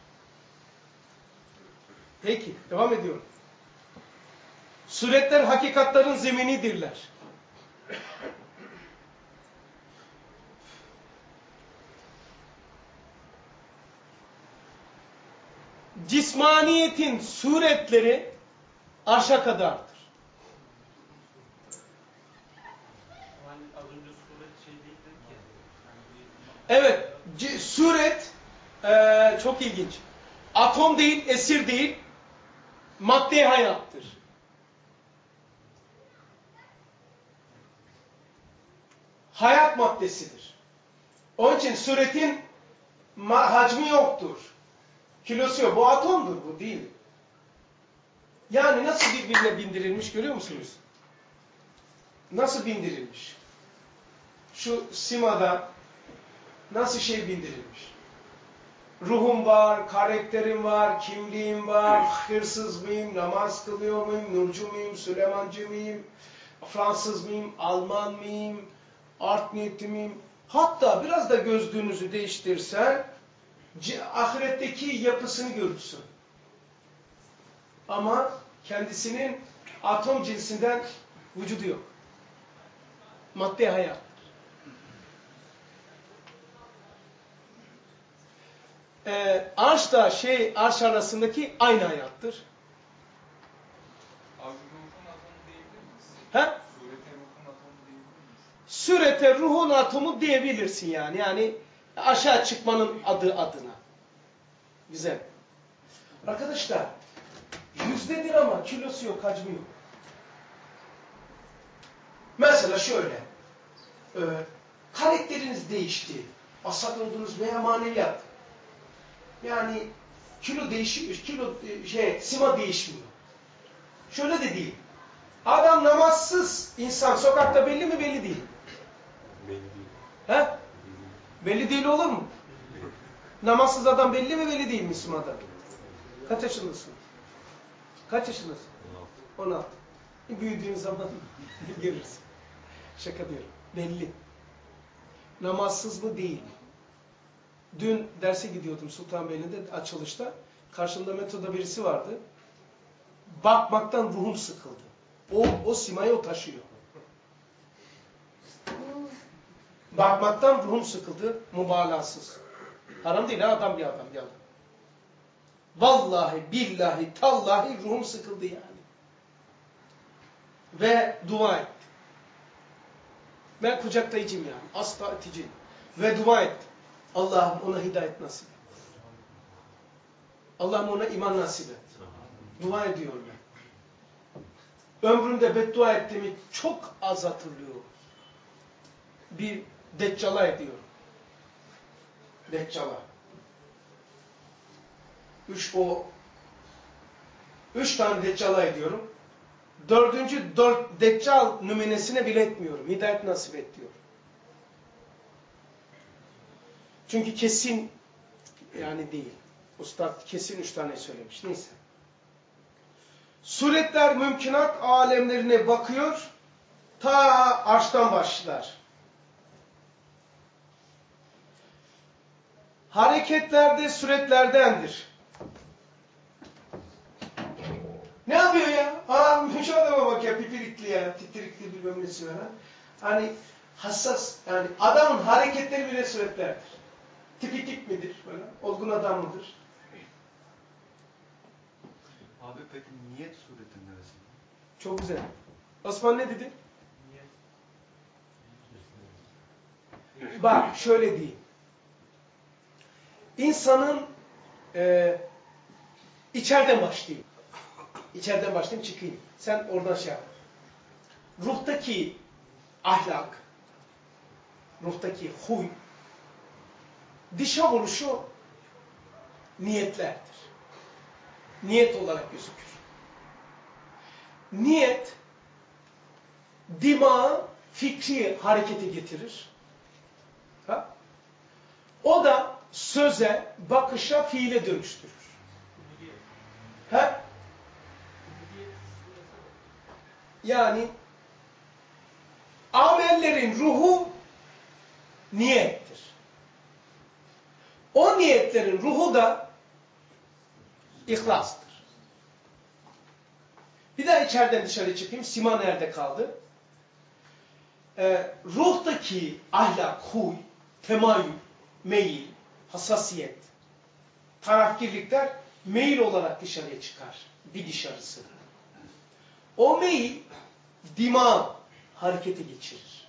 Peki, devam ediyorum. Suretler hakikatların zeminidirler. cismaniyetin suretleri arşa kadardır. Yani az önce suret şey değil dedik ya. Yani bir... Evet, c- suret ee, çok ilginç. Atom değil, esir değil, madde hayattır. Hayat maddesidir. Onun için suretin hacmi yoktur. Kilosu yok. Bu atomdur, bu değil. Yani nasıl birbirine bindirilmiş görüyor musunuz? Nasıl bindirilmiş? Şu simada nasıl şey bindirilmiş? Ruhum var, karakterim var, kimliğim var, hırsız mıyım, namaz kılıyor muyum, Nurcu muyum, Süleymancı mıyım, Fransız mıyım, Alman mıyım, art niyetli miyim? Hatta biraz da gözlüğünüzü değiştirsen, ahiretteki yapısını görürsün. Ama kendisinin atom cinsinden vücudu yok. Madde hayat. Ee, arşla şey arş arasındaki aynı hayattır. Abi ruhun atomu diyebilir miyiz? He? Surete ruhun atomu diyebilir miyiz? Surete ruhun atomu diyebilirsin yani. Yani aşağı çıkmanın adı adına. Güzel. Arkadaşlar yüzdedir ama kilosu yok, hacmi yok. Mesela şöyle. E, karakteriniz değişti. Asat oldunuz veya maneviyat. Yani kilo değişiyor, kilo şey, sima değişmiyor. Şöyle de değil. Adam namazsız insan sokakta belli mi belli değil. Belli değil. He? Belli değil olur mu? Namazsız adam belli mi belli değil mi simada? Kaç yaşındasın? Kaç yaşındasın? on altı. on altı. Büyüdüğün zaman görürsün. Şaka diyorum. Belli. Namazsız mı değil mi? Dün derse gidiyordum Sultanbeyli'de açılışta. Karşımda metroda birisi vardı. Bakmaktan ruhum sıkıldı. O, o simayı o taşıyor. Bakmaktan ruhum sıkıldı. Mübalağasız. Haram değil ha, adam bir adam bir adam. Vallahi, billahi, tallahi ruhum sıkıldı yani. Ve dua etti. Ben kucaklayıcıyım yani. Asla iticiyim. Ve dua etti. Allah'ım ona hidayet nasip et. Allah'ım ona iman nasip et. Dua ediyorum ben. Ömrümde beddua ettiğimi çok az hatırlıyorum. Bir deccala ediyorum. Deccala. Üç o üç tane deccala ediyorum. Dördüncü dört deccal nümenesine bile etmiyorum. Hidayet nasip et diyor. Çünkü kesin yani değil. Ustad kesin üç tane söylemiş. Neyse. Suretler mümkünat alemlerine bakıyor. Ta arştan başlar. Hareketlerde suretlerdendir. Ne yapıyor ya? Aa, şu adama bak ya, pipirikli ya, titirikli bir gömlesi var ha. Hani hassas, yani adamın hareketleri bile suretlerdir. Tipi tip midir böyle? Olgun adam mıdır? Abi peki niyet suretin neresi? Çok güzel. Osman ne dedi? Bak şöyle diyeyim. İnsanın e, içeriden başlayayım. İçeriden başlayayım çıkayım. Sen oradan şey yap. Ruhtaki ahlak, ruhtaki huy, dışa vuruşu niyetlerdir. Niyet olarak gözükür. Niyet, dimağı fikri harekete getirir. Ha? O da söze, bakışa, fiile dönüştürür. Ha? Yani amellerin ruhu niyettir. O niyetlerin ruhu da ihlastır. Bir daha içeriden dışarı çıkayım. Sima nerede kaldı? Ee, ruhtaki ahlak, huy, temayül, meyil, hassasiyet, tarafgirlikler meyil olarak dışarıya çıkar. Bir dışarısı. O meyil dima harekete geçirir.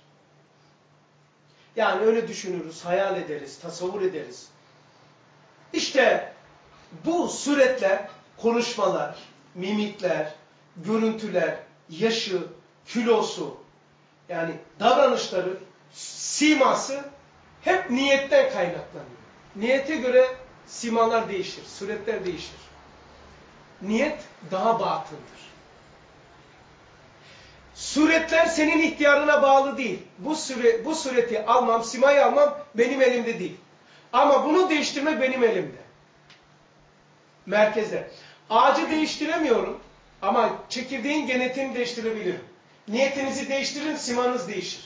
Yani öyle düşünürüz, hayal ederiz, tasavvur ederiz. İşte bu suretler, konuşmalar, mimikler, görüntüler, yaşı, kilosu, yani davranışları, siması hep niyetten kaynaklanıyor. Niyete göre simalar değişir, suretler değişir. Niyet daha batındır. Suretler senin ihtiyarına bağlı değil. Bu, süre, bu sureti almam, simayı almam benim elimde değil. Ama bunu değiştirmek benim elimde. Merkezde. Ağacı değiştiremiyorum ama çekirdeğin genetiğini değiştirebilirim. Niyetinizi değiştirin, simanız değişir.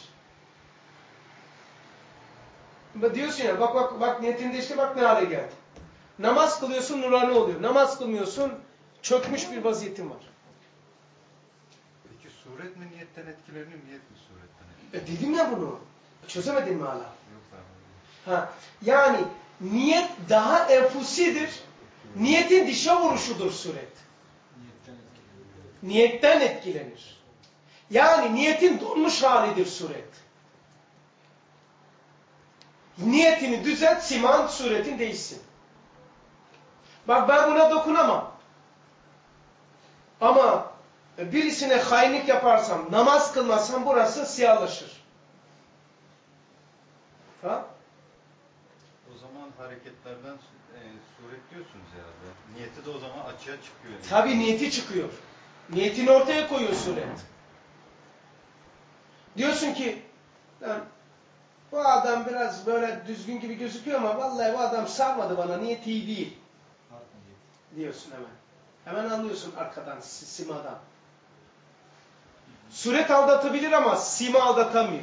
Diyorsun ya, bak bak bak niyetini değiştir, bak ne hale geldi. Namaz kılıyorsun, nurani oluyor. Namaz kılmıyorsun, çökmüş bir vaziyetin var. Peki suret mi niyetten etkilenir, niyet mi suretten etkilenir? E dedim ya bunu. Çözemedin mi hala? Yok abi. Ha, yani niyet daha enfusidir. Niyetin dışa vuruşudur suret. Niyetten etkilenir. Yani niyetin donmuş halidir suret. Niyetini düzelt, siman suretin değişsin. Bak ben buna dokunamam. Ama birisine hainlik yaparsam, namaz kılmazsam burası siyahlaşır. Ha? O zaman hareketlerden e, suret diyorsunuz herhalde. Niyeti de o zaman açığa çıkıyor. Yani. Tabii niyeti çıkıyor. Niyetini ortaya koyuyor suret. Diyorsun ki, yani, bu adam biraz böyle düzgün gibi gözüküyor ama vallahi bu adam sarmadı bana, niyeti iyi değil. Diyorsun hemen. Hemen anlıyorsun arkadan, simadan. Suret aldatabilir ama sima aldatamıyor.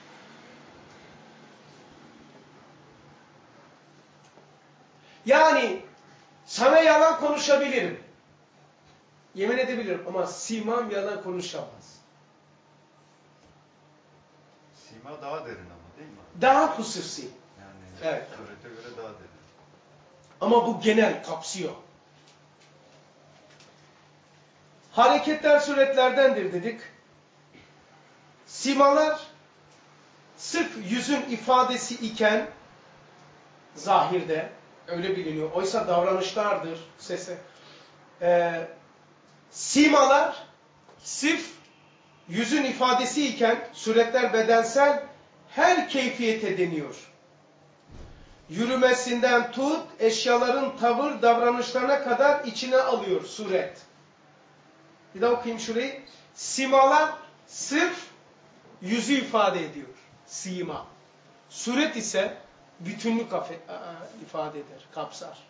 Yani sana yalan konuşabilirim. Yemin edebilirim ama simam yalan konuşamaz. Sima daha derin ama değil mi? Daha hususi. Yani evet. surete göre daha derin. Ama bu genel, kapsıyor. Hareketler suretlerdendir dedik. Simalar sırf yüzün ifadesi iken zahirde öyle biliniyor. Oysa davranışlardır sese. Ee, simalar sırf yüzün ifadesi iken suretler bedensel her keyfiyete deniyor. Yürümesinden tut, eşyaların tavır, davranışlarına kadar içine alıyor suret. Bir daha okuyayım şurayı. Simalar sırf yüzü ifade ediyor. Sima. Suret ise bütünlük ifade eder, kapsar.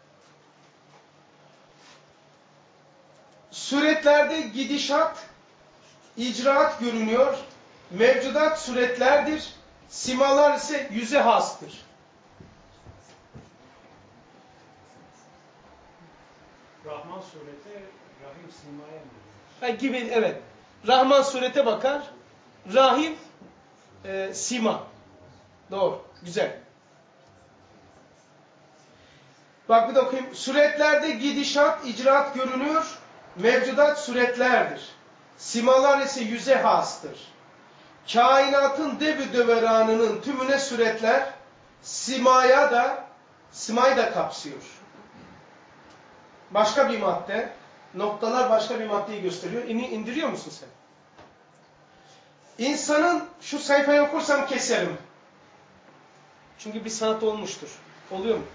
Suretlerde gidişat, icraat görünüyor. Mevcudat suretlerdir. Simalar ise yüze hastır. Rahman sureti Rahim Sima'ya mı? Ha, gibi evet. Rahman surete bakar. Rahim e, sima. Doğru. Güzel. Bak bir de okuyayım. Suretlerde gidişat, icraat görünüyor. Mevcudat suretlerdir. Simalar ise yüze hastır. Kainatın devü döveranının tümüne suretler simaya da simayı da kapsıyor. Başka bir madde, noktalar başka bir maddeyi gösteriyor. İni indiriyor musun sen? İnsanın şu sayfayı okursam keserim. Çünkü bir sanat olmuştur. Oluyor mu?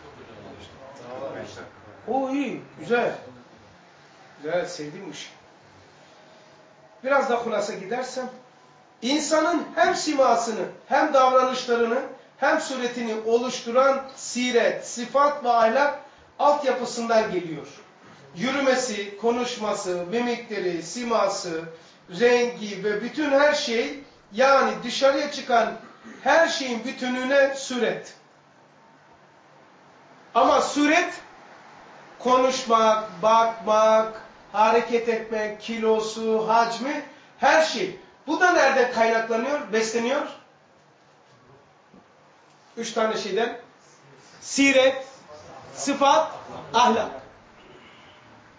O iyi, güzel. Güzel, sevdiğimmiş. Biraz da hulasa gidersem, insanın hem simasını, hem davranışlarını, hem suretini oluşturan siret, sıfat ve ahlak altyapısından geliyor. Yürümesi, konuşması, mimikleri, siması, rengi ve bütün her şey, yani dışarıya çıkan her şeyin bütününe suret. Ama suret, konuşmak, bakmak, hareket etmek, kilosu, hacmi, her şey. Bu da nereden kaynaklanıyor, besleniyor? Üç tane şeyden. Siret, sıfat, ahlak.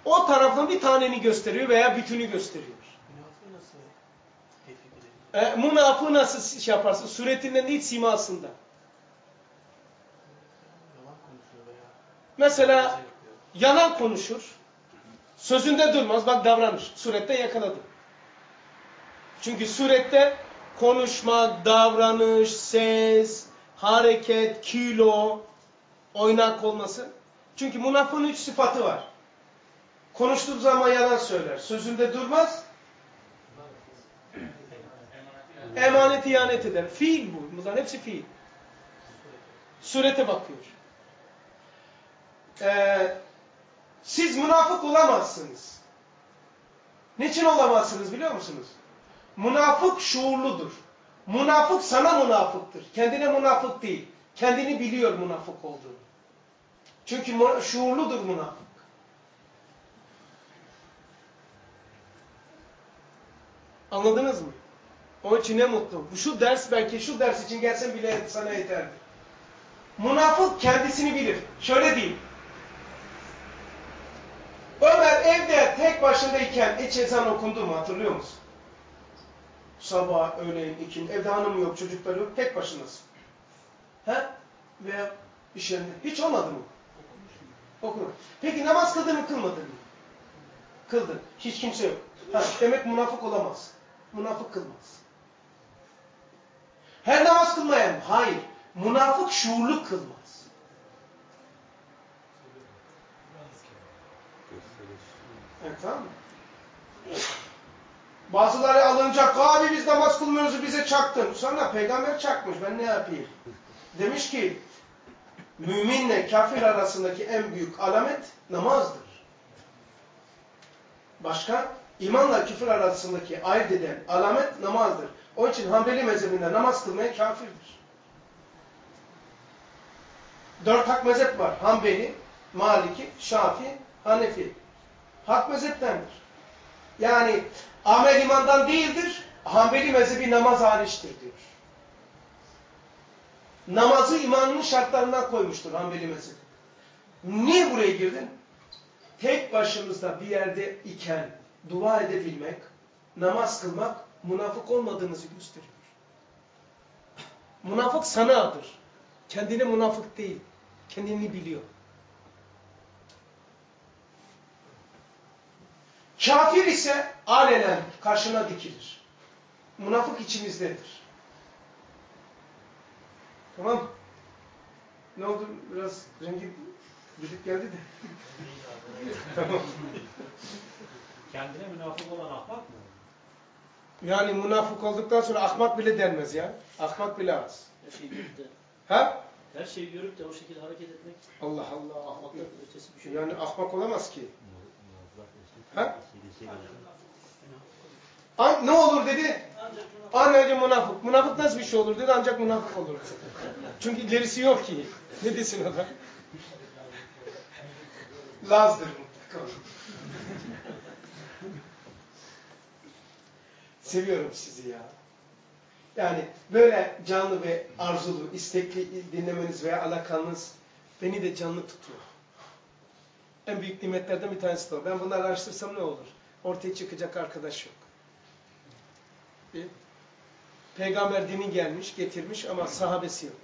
o taraftan bir taneni gösteriyor veya bütünü gösteriyor. Münafığı nasıl tevfik edelim? E, münafığı nasıl şey yaparsın? Suretinden değil, simasında. Yalan konuşuyor veya Mesela bize yapıyor. yalan konuşur, sözünde durmaz, bak davranır. Surette yakaladı. Çünkü surette konuşma, davranış, ses, hareket, kilo, oynak olması. Çünkü münafığın üç sıfatı var. Konuştuğu zaman yalan söyler, sözünde durmaz, emanet ihanet eder. Fiil bu. Bunların hepsi fiil. Surete bakıyor. Ee, siz münafık olamazsınız. Niçin olamazsınız biliyor musunuz? Münafık şuurludur. Münafık sana münafıktır. Kendine münafık değil. Kendini biliyor münafık olduğunu. Çünkü şuurludur münafık. Anladınız mı? Onun için ne mutlu. Şu ders belki şu ders için gelsen bile sana yeterdi. Münafık kendisini bilir. Şöyle diyeyim. Ömer evde tek başındayken hiç ezan okundu mu hatırlıyor musun? Sabah, öğleyin, ikindi. Evde hanım yok, çocuklar yok. Tek başınasın. He? Veya iş yerinde. Hiç olmadı mı? Okudum. Peki namaz kıldın mı kılmadın mı? Kıldın. Hiç kimse yok. Ha, demek münafık olamaz. Münafık kılmaz. Her namaz kılmayan mı? Hayır. Münafık şuurlu kılmaz. Evet, tamam mı? Bazıları alınacak. Abi biz namaz kılmıyoruz, bize çaktın. Sonra peygamber çakmış. Ben ne yapayım? Demiş ki müminle kafir arasındaki en büyük alamet namazdır. Başka? İmanla küfür arasındaki ayırt eden alamet namazdır. Onun için Hanbeli mezhebinde namaz kılmayan kafirdir. Dört hak mezhep var. Hanbeli, Maliki, Şafii, Hanefi. Hak mezheptendir. Yani amel imandan değildir. Hanbeli mezhebi namaz hariçtir diyor. Namazı imanının şartlarından koymuştur Hanbeli mezhebi. Niye buraya girdin? Tek başımızda bir yerde iken dua edebilmek, namaz kılmak münafık olmadığınızı gösteriyor. Münafık sanadır. Kendine münafık değil. Kendini biliyor. Kafir ise alenen karşına dikilir. Münafık içimizdedir. Tamam. Ne oldu? Biraz rengi gidip geldi de. Tamam. Kendine münafık olan ahmak mı? Yani münafık olduktan sonra ahmak bile denmez ya. Ahmak bile az. Her şeyi görüp de, Ha? her şeyi görüp de o şekilde hareket etmek Allah Allah. ahmaktan ötesi bir şey. Yani ahmak olamaz ki. Ha? An ne olur dedi? Ancak münafık. Münafık nasıl bir şey olur dedi? Ancak münafık olur. Çünkü ilerisi yok ki. Ne desin o da? Lazdır mutlaka. Seviyorum sizi ya. Yani böyle canlı ve arzulu, istekli dinlemeniz veya alakanız beni de canlı tutuyor. En büyük nimetlerden bir tanesi de o. Ben bunları araştırsam ne olur? Ortaya çıkacak arkadaş yok. Bir, peygamber dini gelmiş, getirmiş ama sahabesi yok.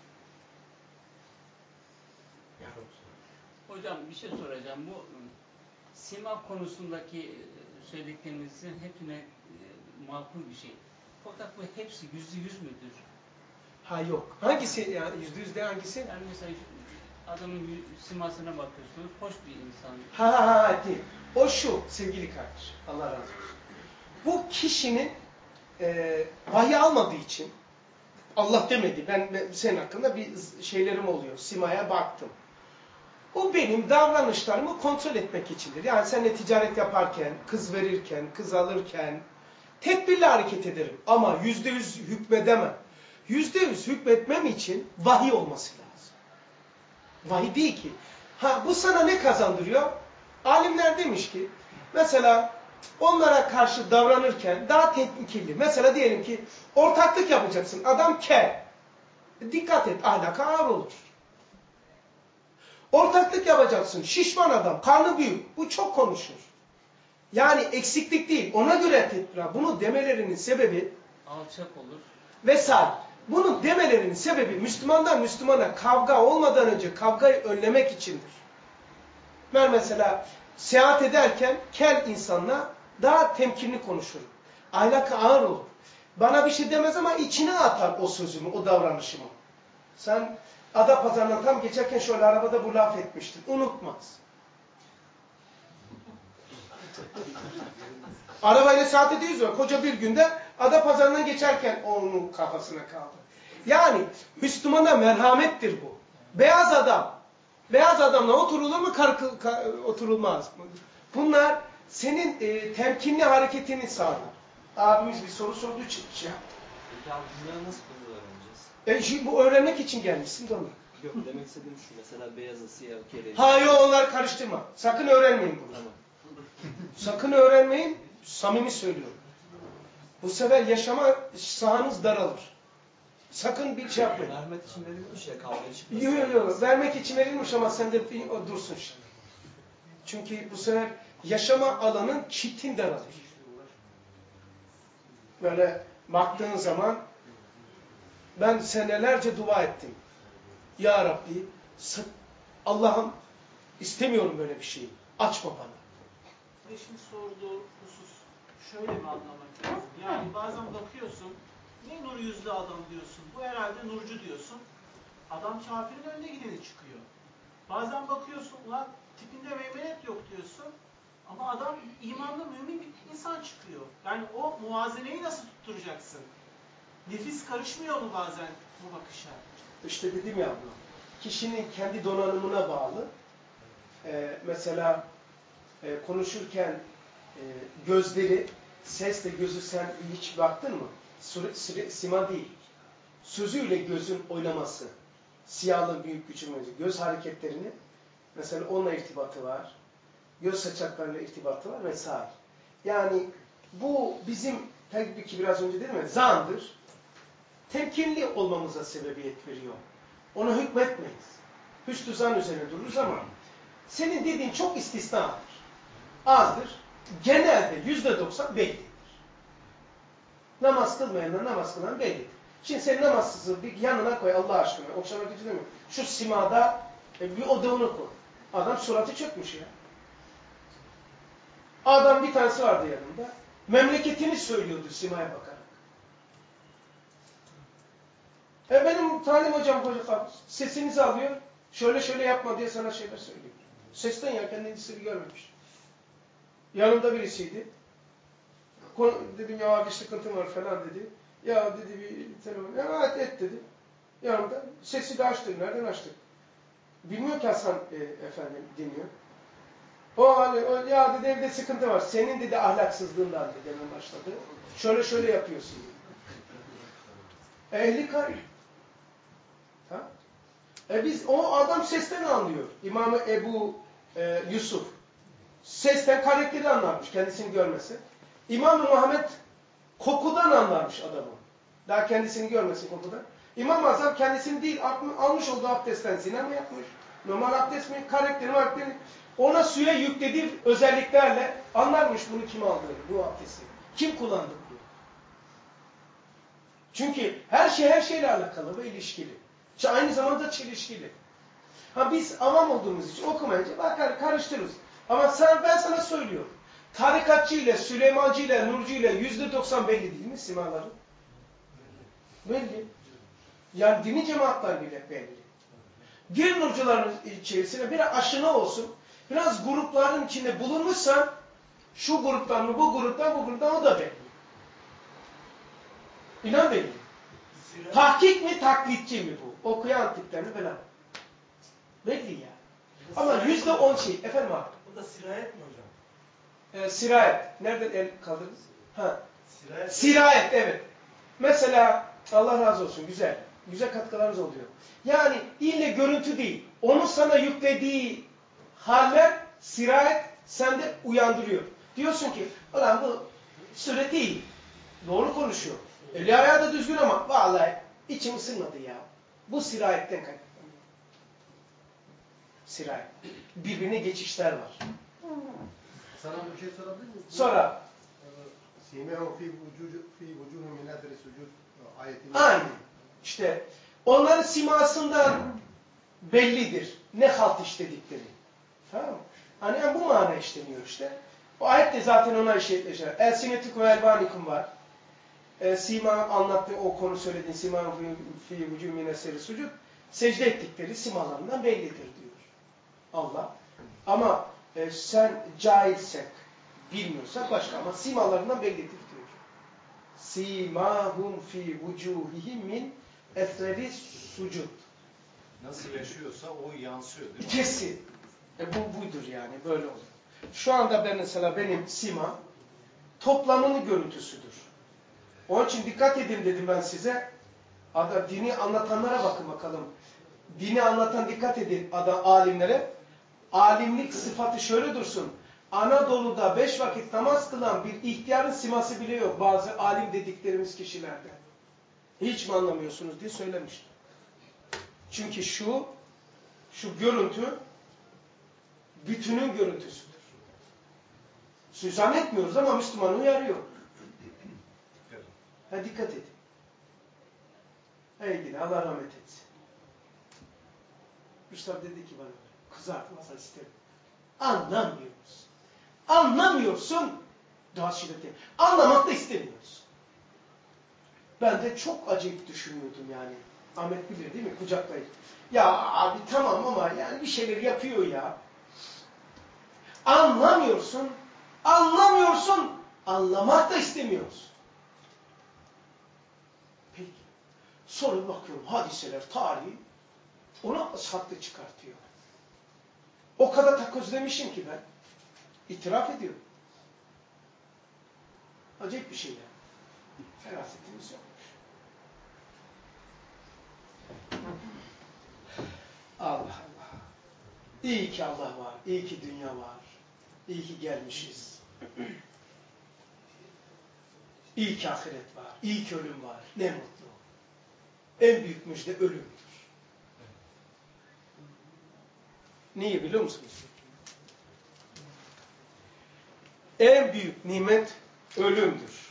Hocam bir şey soracağım. Bu sima konusundaki söylediklerinizin hepsine e, makul bir şey. Fakat bu hepsi yüzde yüz müdür? Ha yok. Hangisi yani yüzde yüzde hangisi? Yani mesela adamın simasına bakıyorsunuz, hoş bir insan. Ha ha ha değil. O şu sevgili kardeş. Allah razı olsun. Bu kişinin e, vahiy almadığı için Allah demedi. Ben, ben senin hakkında bir şeylerim oluyor. Simaya baktım. O benim davranışlarımı kontrol etmek içindir. Yani seninle ticaret yaparken, kız verirken, kız alırken tedbirli hareket ederim. Ama yüzde yüz hükmedemem. Yüzde yüz hükmetmem için vahiy olması lazım. Vahiy değil ki. Ha bu sana ne kazandırıyor? Alimler demiş ki mesela onlara karşı davranırken daha temkinli. Mesela diyelim ki ortaklık yapacaksın. Adam kel. Dikkat et, ahlaka ağır olur. Ortaklık yapacaksın. Şişman adam, karnı büyük. Bu çok konuşur. Yani eksiklik değil. Ona göre tedbir. Bunu demelerinin sebebi Alçak olur. vesaire. Bunu demelerinin sebebi Müslümandan Müslümana kavga olmadan önce kavgayı önlemek içindir. Ben mesela seyahat ederken kel insanla daha temkinli konuşurum. Ahlakı ağır olur. Bana bir şey demez ama içine atar o sözümü, o davranışımı. Sen Adapazarı'ndan tam geçerken şöyle arabada bu laf etmiştin. Unutmaz. Arabayla saat ediyoruz ya, koca bir günde Adapazarı'ndan geçerken onun kafasına kaldı. Yani Müslümana merhamettir bu. Beyaz adam. Beyaz adamla oturulur mu, karkı, kar, oturulmaz mı? Bunlar senin e, temkinli hareketini sağlar. Abimiz bir soru sorduğu için şey yaptı. Peki abi bunları nasıl öğreneceğiz? E, şimdi bu öğrenmek için gelmişsin de onu. Yok demek istediğim şu, mesela beyazı, siyah, keleği. Ha yok, onları karıştırma. Sakın öğrenmeyin bunu. Tamam. Sakın öğrenmeyin. Samimi söylüyorum. Bu sefer yaşama sahanız daralır. Sakın bir şey yapmayın. Merhamet için verilmiş ya, kavga çıkmasın. Yok yok, vermek için verilmiş ama sende o dursun şimdi. Çünkü bu sefer yaşama alanın çitin daralır. Böyle baktığın zaman ben senelerce dua ettim. Ya Rabbi, Allah'ım istemiyorum böyle bir şeyi. Açma bana. Eşin sorduğu husus şöyle mi anlamak lazım? Yani bazen bakıyorsun, ne nur yüzlü adam diyorsun, bu herhalde nurcu diyorsun. Adam kafirin önüne gideni çıkıyor. Bazen bakıyorsun, ulan tipinde meymenet yok diyorsun. Ama adam imanlı mümin bir insan çıkıyor. Yani o muvazeneyi nasıl tutturacaksın? Nefis karışmıyor mu bazen bu bakışa? İşte dedim ya abla, kişinin kendi donanımına bağlı. Ee, mesela e, konuşurken e, gözleri, sesle gözü sen hiç baktın mı? Sure, sure, sima değil. Sözüyle gözün oynaması. Siyahlı büyük küçülmesi. Göz hareketlerini mesela onunla irtibatı var. Göz saçaklarıyla irtibatı var vesaire. Yani bu bizim tabii ki biraz önce dedim ya, zandır. Temkinli olmamıza sebebiyet veriyor. Ona hükmetmeyiz. Hüsnü zan üzerine dururuz ama senin dediğin çok istisnadır. Azdır. Genelde yüzde doksan bellidir. Namaz kılmayanlar namaz kılan bellidir. Şimdi sen namazsızı bir yanına koy Allah aşkına. Okşamak için demiyorum. Şu simada bir odağını koy. Adam suratı çökmüş ya. Adam bir tanesi vardı yanında. Memleketini söylüyordu simaya bakarak. E benim talim hocam hoca sesinizi alıyor. Şöyle şöyle yapma diye sana şeyler söylüyor. Sesten ya kendisi görmemiş. Yanımda birisiydi. Konu, dedim ya bir sıkıntım var falan dedi. Ya dedi bir telefon. Ya et, et dedi. Yanımda. Sesi de açtı. Nereden açtı? Bilmiyor ki Hasan e, efendim dinliyor. O hani o, ya dedi evde sıkıntı var. Senin dedi ahlaksızlığından dedi demeye başladı. Şöyle şöyle yapıyorsun dedi. E, ehli kar. Ha? E biz o adam sesten anlıyor. İmam-ı Ebu e, Yusuf. Sesten karakteri anlarmış kendisini görmesi. İmam-ı Muhammed kokudan anlarmış adamı. Daha kendisini görmesin kokudan. İmam-ı Azam kendisini değil almış olduğu abdestten zina mı yapmış? Normal abdest mi? Karakteri karakteri. Ona suya yüklediği özelliklerle anlarmış bunu kim aldığını, bu abdesti. Kim kullandı bunu? Çünkü her şey her şeyle alakalı ve ilişkili. İşte aynı zamanda çelişkili. Ha biz avam olduğumuz için okumayınca bakar karıştırırız. Ama sen, ben sana söylüyorum. Tarikatçı ile, Süleymancı ile, Nurcu ile yüzde doksan belli değil mi simaları? Belli. Yani dini cemaatler bile belli. Gir Nurcuların içerisine bir aşına olsun. Biraz grupların içinde bulunmuşsan şu gruptan mı, bu gruptan, bu gruptan o da belli. İnan belli. Tahkik mi, taklitçi mi bu? Okuyan tiplerini falan. Belli ya. Ama yüzde on şey. Efendim abi. Bu da sirayet mi hocam? Ee, sirayet. Nereden el kaldırdınız? Ha. Sirayet. Sirayet, evet. Mesela Allah razı olsun. Güzel. Güzel katkılarınız oluyor. Yani ille görüntü değil. Onun sana yüklediği haller sirayet sende uyandırıyor. Diyorsun ki ulan bu sureti iyi. Doğru konuşuyor. Eli ayağı da düzgün ama vallahi içim ısınmadı ya. Bu sirayetten kaynaklanıyor. sirayet. Birbirine geçişler var. Sana bir şey sorabilir miyim? Sonra Simehum fi vucuh fi vucuhum min athari sucud ayetini. aynı. İşte onların simasından bellidir. Ne halt işledikleri. Tamam mı? Hani yani bu mana işleniyor işte. O ayet de zaten ona işaretleşir. El sinetik ve elbanikum var. E, Sima anlattığı o konu söylediğin Sima fi vucuh min athari sucud. Secde ettikleri simalarından bellidir diyor Allah. Ama e, sen cahilsen, bilmiyorsan başka ama simalarından bellidir diyor. Simahum fi vucuhihim min eseri sucud. Nasıl yaşıyorsa o yansıyor değil mi? Kesin. E bu budur yani böyle oluyor. Şu anda ben mesela benim sima toplamının görüntüsüdür. Onun için dikkat edin dedim ben size. Ada, dini anlatanlara bakın bakalım. Dini anlatan dikkat edin ada, alimlere. Alimlik sıfatı şöyle dursun. Anadolu'da beş vakit namaz kılan bir ihtiyarın siması bile yok bazı alim dediklerimiz kişilerde. Hiç mi anlamıyorsunuz diye söylemiştim. Çünkü şu, şu görüntü bütünün görüntüsüdür. Süzan etmiyoruz ama Müslüman uyarıyor. Ha, dikkat edin. Ey gidi Allah rahmet etsin. Rüştü dedi ki bana kızartmasa isterim. Anlamıyoruz. Anlamıyorsun. Daha şiddetli. Anlamak da istemiyoruz. Ben de çok acayip düşünüyordum yani. Ahmet bilir değil mi? Kucaklayıp. Ya abi tamam ama yani bir şeyler yapıyor ya. Anlamıyorsun. Anlamıyorsun. Anlamak da istemiyoruz. Peki. Sonra bakıyorum hadiseler, tarihi ona haklı çıkartıyor. O kadar takozlemişim ki ben. İtiraf ediyorum. Acayip bir şey ya. Ferasetimiz yokmuş. Allah Allah. İyi ki Allah var. İyi ki dünya var. İyi ki gelmişiz. İyi ki ahiret var. İyi ki ölüm var. Ne mutlu. En büyük müjde ölümdür. Niye biliyor musunuz? En büyük nimet ölümdür.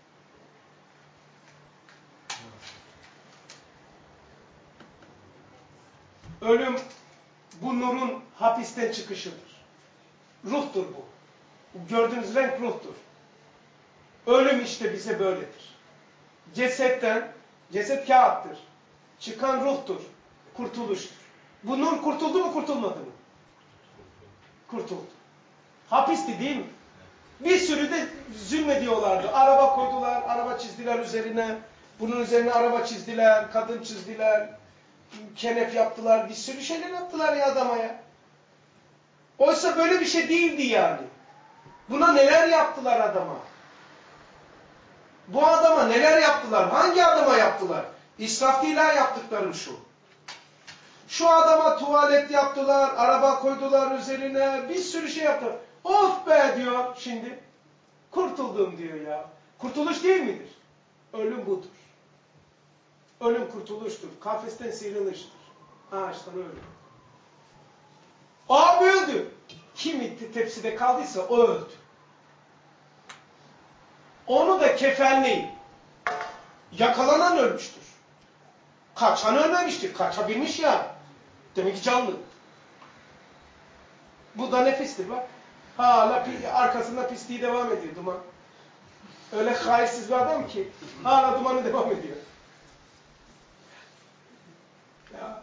Ölüm bu nurun hapisten çıkışıdır. Ruhtur bu. Bu gördüğünüz renk ruhtur. Ölüm işte bize böyledir. Cesetten, ceset kağıttır. Çıkan ruhtur. Kurtuluştur. Bu nur kurtuldu mu kurtulmadı mı? Kurtuldu. Hapisti değil mi? Bir sürü de zulmediyorlardı. Araba koydular, araba çizdiler üzerine. Bunun üzerine araba çizdiler, kadın çizdiler. Kenef yaptılar, bir sürü şeyler yaptılar ya adama ya. Oysa böyle bir şey değildi yani. Buna neler yaptılar adama? Bu adama neler yaptılar? Hangi adama yaptılar? İsraf değil ha yaptıklarım şu. Şu adama tuvalet yaptılar, araba koydular üzerine, bir sürü şey yaptılar. Of be diyor şimdi. Kurtuldum diyor ya. Kurtuluş değil midir? Ölüm budur. Ölüm kurtuluştur. Kafesten sıyrılıştır. Ağaçtan ölüm. Abi öldü. Kim tepside kaldıysa o öldü. Onu da kefenleyin. Yakalanan ölmüştür. Kaçan ölmemiştir. Kaçabilmiş ya. Demek ki canlı. Bu da nefistir bak. Hala arkasında pisliği devam ediyor duman. Öyle hayırsiz bir adam ki hala dumanı devam ediyor. Ya.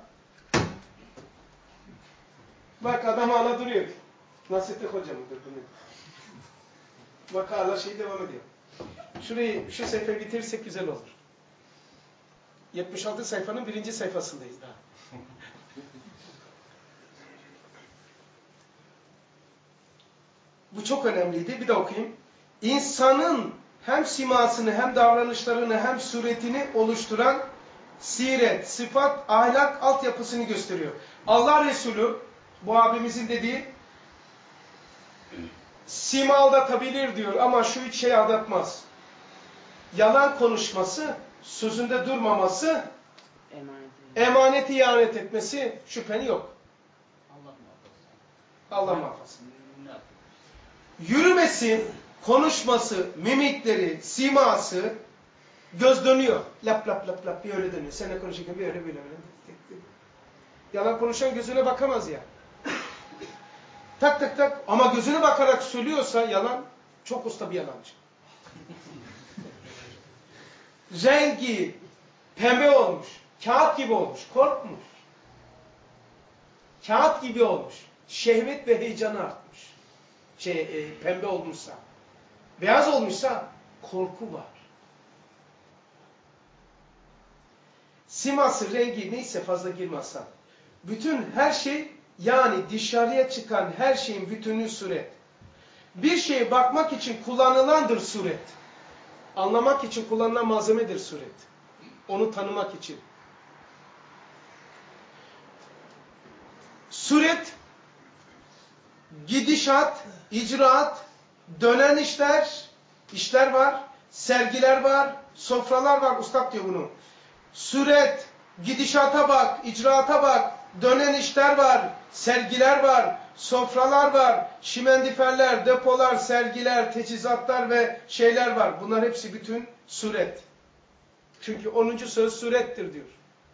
Bak adam hala duruyor. Nasrettin Hoca mıdır bunu? Bak hala şey devam ediyor. Şurayı, şu sayfayı bitirirsek güzel olur. yetmiş altı sayfanın birinci sayfasındayız daha. Bu çok önemliydi. Bir de okuyayım. İnsanın hem simasını hem davranışlarını hem suretini oluşturan siret, sıfat, ahlak altyapısını gösteriyor. Allah Resulü bu abimizin dediği sima aldatabilir diyor ama şu üç şey aldatmaz. Yalan konuşması, sözünde durmaması, emaneti ihanet etmesi şüpheni yok. Allah Allah muhafaza. Yürümesi, konuşması, mimikleri, siması, göz dönüyor. Lap lap lap lap bir öyle dönüyor. Seninle konuşurken bir öyle böyle böyle. Yalan konuşan gözüne bakamaz ya. Tak tak tak ama gözüne bakarak söylüyorsa yalan, çok usta bir yalancı. Rengi pembe olmuş, kağıt gibi olmuş, korkmuş. Kağıt gibi olmuş, şehvet ve heyecanı artmış. Şey, e, pembe olmuşsa, beyaz olmuşsa korku var. Siması, rengi neyse fazla girmezsen. Bütün her şey, yani dışarıya çıkan her şeyin bütünü suret. Bir şeye bakmak için kullanılandır suret. Anlamak için kullanılan malzemedir suret. Onu tanımak için. Suret, gidişat, icraat, dönen işler, işler var, sergiler var, sofralar var. Ustad diyor bunu. Suret, gidişata bak, icraata bak, dönen işler var, sergiler var, sofralar var, şimendiferler, depolar, sergiler, teçhizatlar ve şeyler var. Bunlar hepsi bütün suret. Çünkü onuncu söz surettir diyor.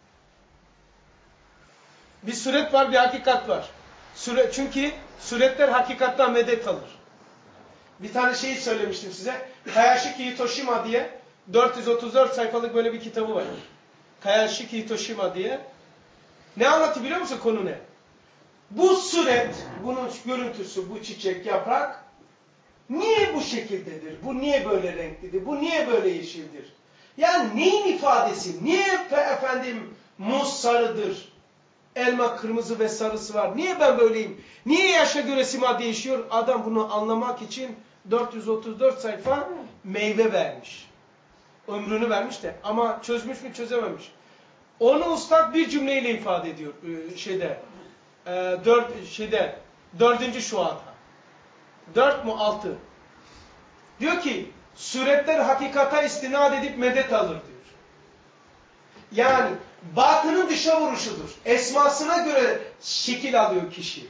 Bir suret var, bir hakikat var. Suret, çünkü suretler hakikattan medet alır. Bir tane şeyi söylemiştim size. Hayashiki Hitoshima diye dört yüz otuz dört sayfalık böyle bir kitabı var. Hayashiki Hitoshima diye. Ne anlatıyor biliyor musun konu ne? Bu suret, bunun görüntüsü, bu çiçek, yaprak niye bu şekildedir? Bu niye böyle renklidir? Bu niye böyle yeşildir? Yani neyin ifadesi? Niye efendim muz sarıdır? Elma kırmızı ve sarısı var. Niye ben böyleyim? Niye yaşa göre sima değişiyor? Adam bunu anlamak için dört yüz otuz dört sayfa meyve vermiş. Ömrünü vermiş de ama çözmüş mü çözememiş. Onu ustad bir cümleyle ifade ediyor şeyde. E, dört, şeyde dördüncü şuada. Dört mu altı? Diyor ki suretler hakikata istinad edip medet alır diyor. Yani batının dışa vuruşudur. Esmasına göre şekil alıyor kişi.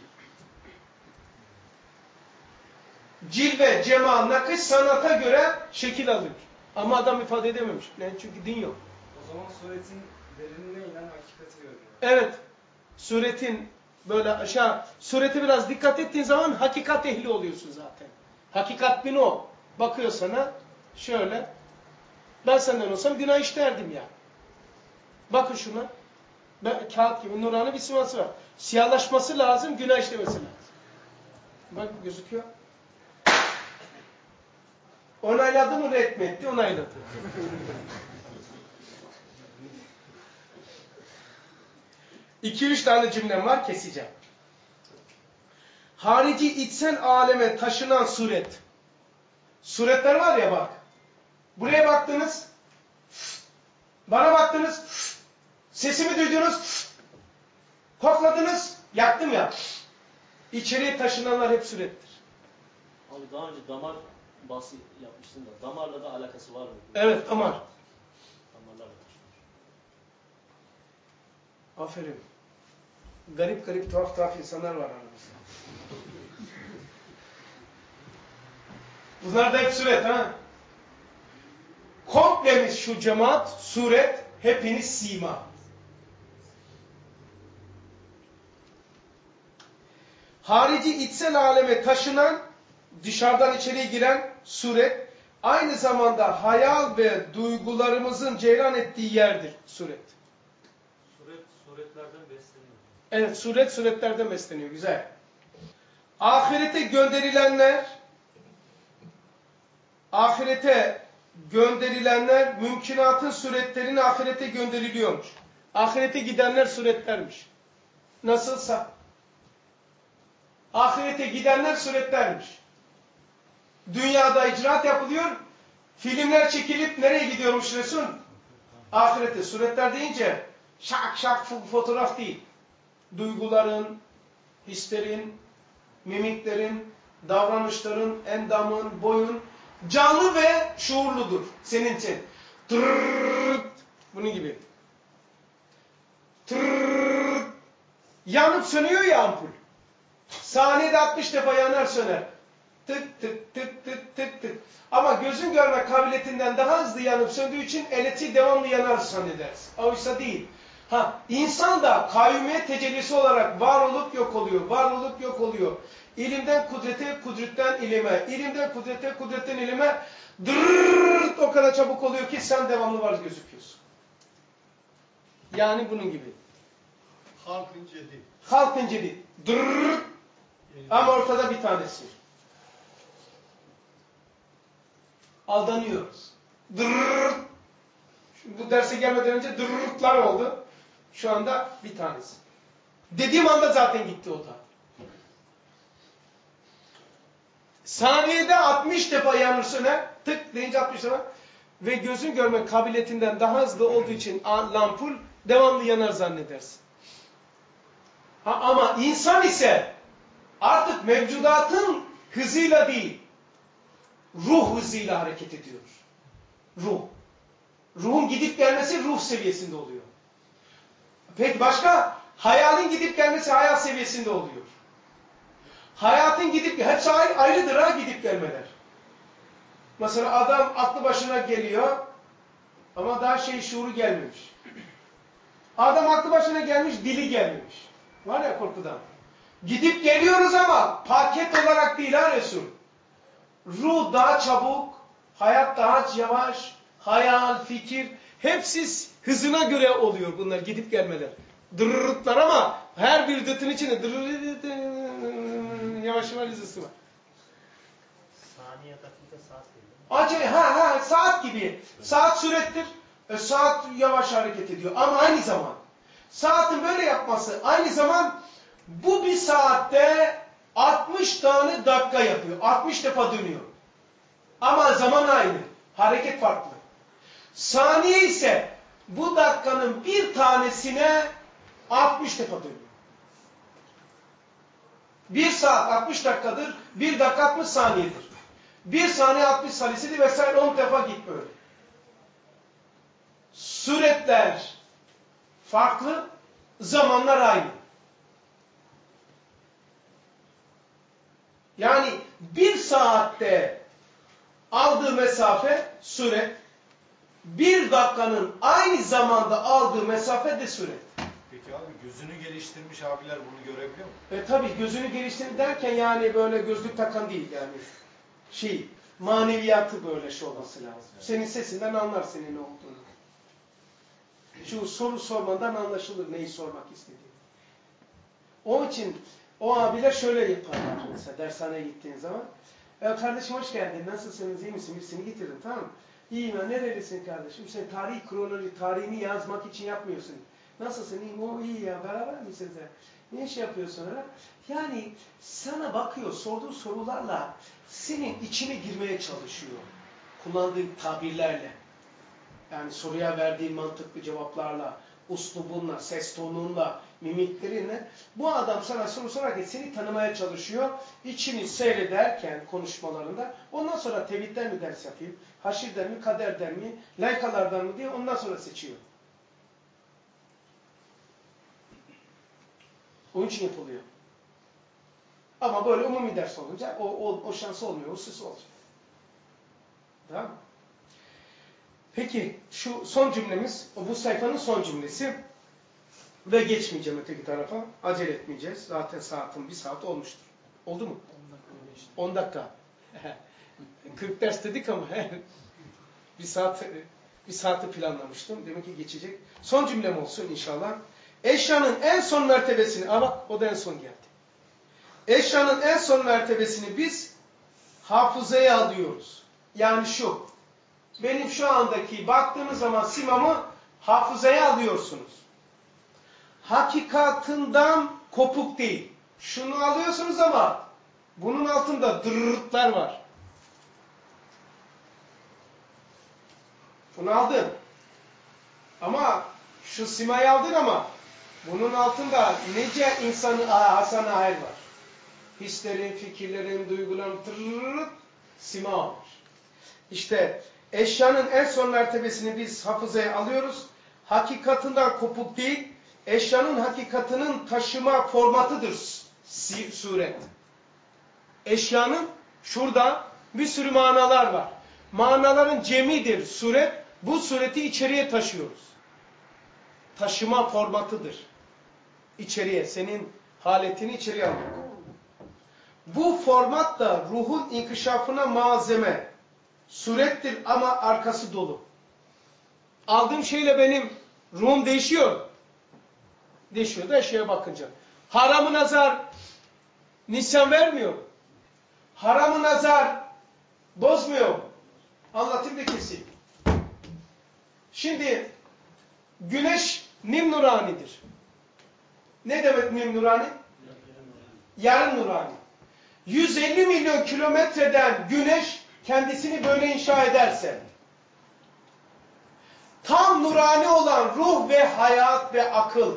Cilve, cemal, nakış sanata göre şekil alıyor. Ama adam ifade edememiş. Yani çünkü din yok. O zaman suretin derinliğiyle hakikati görüyor. Evet. Suretin böyle aşağı, surete biraz dikkat ettiğin zaman hakikat ehli oluyorsun zaten. Hakikat bin o. Bakıyor sana şöyle. Ben senden olsam günah işlerdim ya. Bakın şuna. Ben, kağıt gibi nurani bir siması var. Siyahlaşması lazım, günah işlemesi lazım. Bak gözüküyor. Onayladı mı reddetti? Onayladı. İki üç tane cümlem var, keseceğim. Harici içsel aleme taşınan suret. Suretler var ya bak. Buraya baktınız. Bana baktınız. Sesimi duydunuz. Kokladınız. Yaktım ya. İçeriye taşınanlar hep surettir. Abi daha önce damar bahsi yapmıştın da damarla da alakası var mı? Evet, damar. Damarlarla taşınır. Aferin. Garip garip tuhaf tuhaf insanlar var aramızda. Bunlar da hep suret ha. Komplemiz şu cemaat, suret, hepiniz sima. Harici içsel aleme taşınan, dışarıdan içeriye giren suret, aynı zamanda hayal ve duygularımızın ceyran ettiği yerdir suret. Suret, suretlerden besleniyor. Evet, suret suretlerden besleniyor. Güzel. Ahirete gönderilenler, ahirete gönderilenler, mümkünatın suretlerini ahirete gönderiliyormuş. Ahirete gidenler suretlermiş. Nasılsa. Ahirete gidenler suretlermiş. Dünyada icraat yapılıyor, filmler çekilip nereye gidiyormuş Resul? Ahirete. Suretler deyince şak şak fotoğraf değil. Duyguların, hislerin, mimiklerin, davranışların, endamın, boyun canlı ve şuurludur senin için. Tırrrrt, bunun gibi. Tırrrrt, yanıp sönüyor ya ampul. Saniyede altmış defa yanar söner. Tık tık tık tık tık tık. Ama gözün görme kabiliyetinden daha hızlı yanıp söndüğü için elektriği devamlı yanar zannedersin. Oysa değil. Ha, insan da kayyumiyet tecellisi olarak var olup yok oluyor. Var olup yok oluyor. İlimden kudrete, kudretten ilime. İlimden kudrete, kudretten ilime. Dırrrrt o kadar çabuk oluyor ki sen devamlı var gözüküyorsun. Yani bunun gibi. Halkın cedi. Halkın cedi. Dırrrrt. Ama ortada bir tanesi. Aldanıyoruz. Dırrrrt. Bu derse gelmeden önce dırrrtlar oldu. Şu anda bir tanesi. Dediğim anda zaten gitti o da. Saniyede altmış defa yanır söner. Tık deyince altmış defa. Ve gözün görme kabiliyetinden daha hızlı olduğu için lampul devamlı yanar zannedersin. Ha, ama insan ise artık mevcudatın hızıyla değil, ruh hızıyla hareket ediyor. Ruh. Ruhun gidip gelmesi ruh seviyesinde oluyor. Peki başka? Hayalin gidip gelmesi hayal seviyesinde oluyor. Hayatın gidip, hepsi ayrı, ayrıdır ha gidip gelmeler. Mesela adam aklı başına geliyor ama daha şey şuuru gelmemiş. Adam aklı başına gelmiş, dili gelmemiş. Var ya korkudan. Gidip geliyoruz ama paket olarak değil ha Resul. Ruh daha çabuk, hayat daha yavaş, hayal, fikir, hepsi hızına göre oluyor bunlar gidip gelmeler. Dırırıtlar ama her bir dıtın içinde dırırıt yavaş yavaş hızısı var. Saniye, dakika, saat değil. Acayip, ha ha saat gibi. Saat sürettir. E, saat yavaş hareket ediyor ama aynı zaman. Saatin böyle yapması aynı zaman bu bir saatte altmış tane dakika yapıyor. altmış defa dönüyor. Ama zaman aynı. Hareket farklı. Saniye ise bu dakikanın bir tanesine altmış defa dönüyor. Bir saat altmış dakikadır. Bir dakika altmış saniyedir. Bir saniye altmış saniyesidir vesaire on defa git böyle. Süretler farklı, zamanlar aynı. Yani bir saatte aldığı mesafe süret, bir dakikanın aynı zamanda aldığı mesafe de süret. Peki abi gözünü geliştirmiş abiler bunu görebiliyor mu? E tabi gözünü geliştirir derken yani böyle gözlük takan değil yani. Şey, maneviyatı böyle şey olması lazım. Senin sesinden anlar senin ne olduğunu. Şu soru sormadan anlaşılır neyi sormak istediğini. Onun için o abiler şöyle yaparlar mesela dershaneye gittiğin zaman. E, kardeşim hoş geldin, nasılsınız, iyi misin? Birisini getirdim, tamam mı? İyiyim ben, nerelisin kardeşim? Sen tarih kronoloji, tarihini yazmak için yapmıyorsun. Nasılsın, iyiyim, o iyi ya, beraber misiniz? Ne iş yapıyorsun öyle? Yani sana bakıyor, sorduğu sorularla senin içine girmeye çalışıyor. Kullandığın tabirlerle. Yani soruya verdiğin mantıklı cevaplarla, uslubunla, ses tonunla, mimiklerinle. Bu adam sana soru sorarken seni tanımaya çalışıyor. İçini seyrederken konuşmalarında ondan sonra tevhidden mi ders yapayım, haşirden mi, kaderden mi, laykalardan mı diye ondan sonra seçiyor. Onun için yapılıyor. Ama böyle umumi ders olunca o, o, o şans olmuyor, o süs olacak. Tamam mı? Peki şu son cümlemiz, bu sayfanın son cümlesi ve geçmeyeceğim öteki tarafa, acele etmeyeceğiz. Zaten saatin bir saat olmuştur. Oldu mu? on dakika. kırk ders dedik ama bir saat bir saati planlamıştım. Demek ki geçecek. Son cümlem olsun inşallah. Eşyanın en son mertebesini, aa bak o da en son geldi. Eşyanın en son mertebesini biz hafızaya alıyoruz. Yani şu, benim şu andaki baktığınız zaman simamı hafızaya alıyorsunuz. Hakikatından kopuk değil. Şunu alıyorsunuz ama bunun altında dırırtlar var. Bunu aldın. Ama şu simayı aldın ama bunun altında nice insanı Hasan Ahel var. Hislerin, fikirlerin, duyguların tırırırt sima var. İşte eşyanın en son mertebesini biz hafızaya alıyoruz. Hakikatinden kopuk değil, eşyanın hakikatinin taşıma formatıdır Si, suret. Eşyanın şurada bir sürü manalar var. Manaların cemidir suret. Bu sureti içeriye taşıyoruz. Taşıma formatıdır. İçeriye, senin haletini içeriye almak. Bu format da ruhun inkişafına malzeme. Surettir ama arkası dolu. Aldığım şeyle benim ruhum değişiyor. Değişiyor da eşyaya bakınca. Haram-ı nazar nisyan vermiyor. Haram-ı nazar bozmuyor. Anlatayım da keseyim. Şimdi güneş nim nuranidir. Ne demek nim nurani? Yarım nurani. yüz elli milyon kilometreden güneş kendisini böyle inşa ederse, tam nurani olan ruh ve hayat ve akıl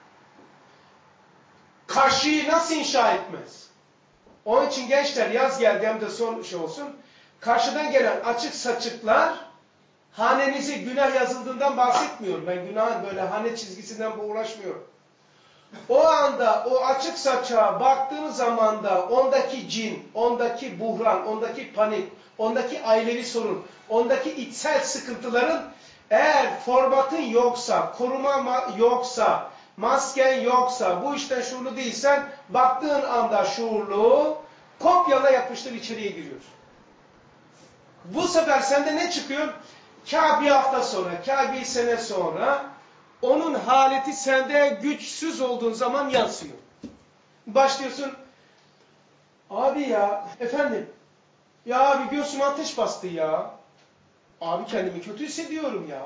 karşıyı nasıl inşa etmez? Onun için gençler, yaz geldi hem de son şey olsun. Karşıdan gelen açık saçıklar hanenize günah yazıldığından bahsetmiyorum. Ben günahın böyle hane çizgisinden uğraşmıyorum. O anda o açık saçığa baktığınız zaman da ondaki cin, ondaki buhran, ondaki panik, ondaki ailevi sorun, ondaki içsel sıkıntıların eğer formatın yoksa, koruma yoksa, masken yoksa, bu işten şuurlu değilsen, baktığın anda şuurlu, kopyala yapıştır içeriye giriyor. Bu sefer sende ne çıkıyor? Kâ bir hafta sonra, kâ bir sene sonra onun haleti sende güçsüz olduğun zaman yansıyor. Başlıyorsun, abi ya, efendim, ya abi göğsüme ateş bastı ya. Abi kendimi kötü hissediyorum ya.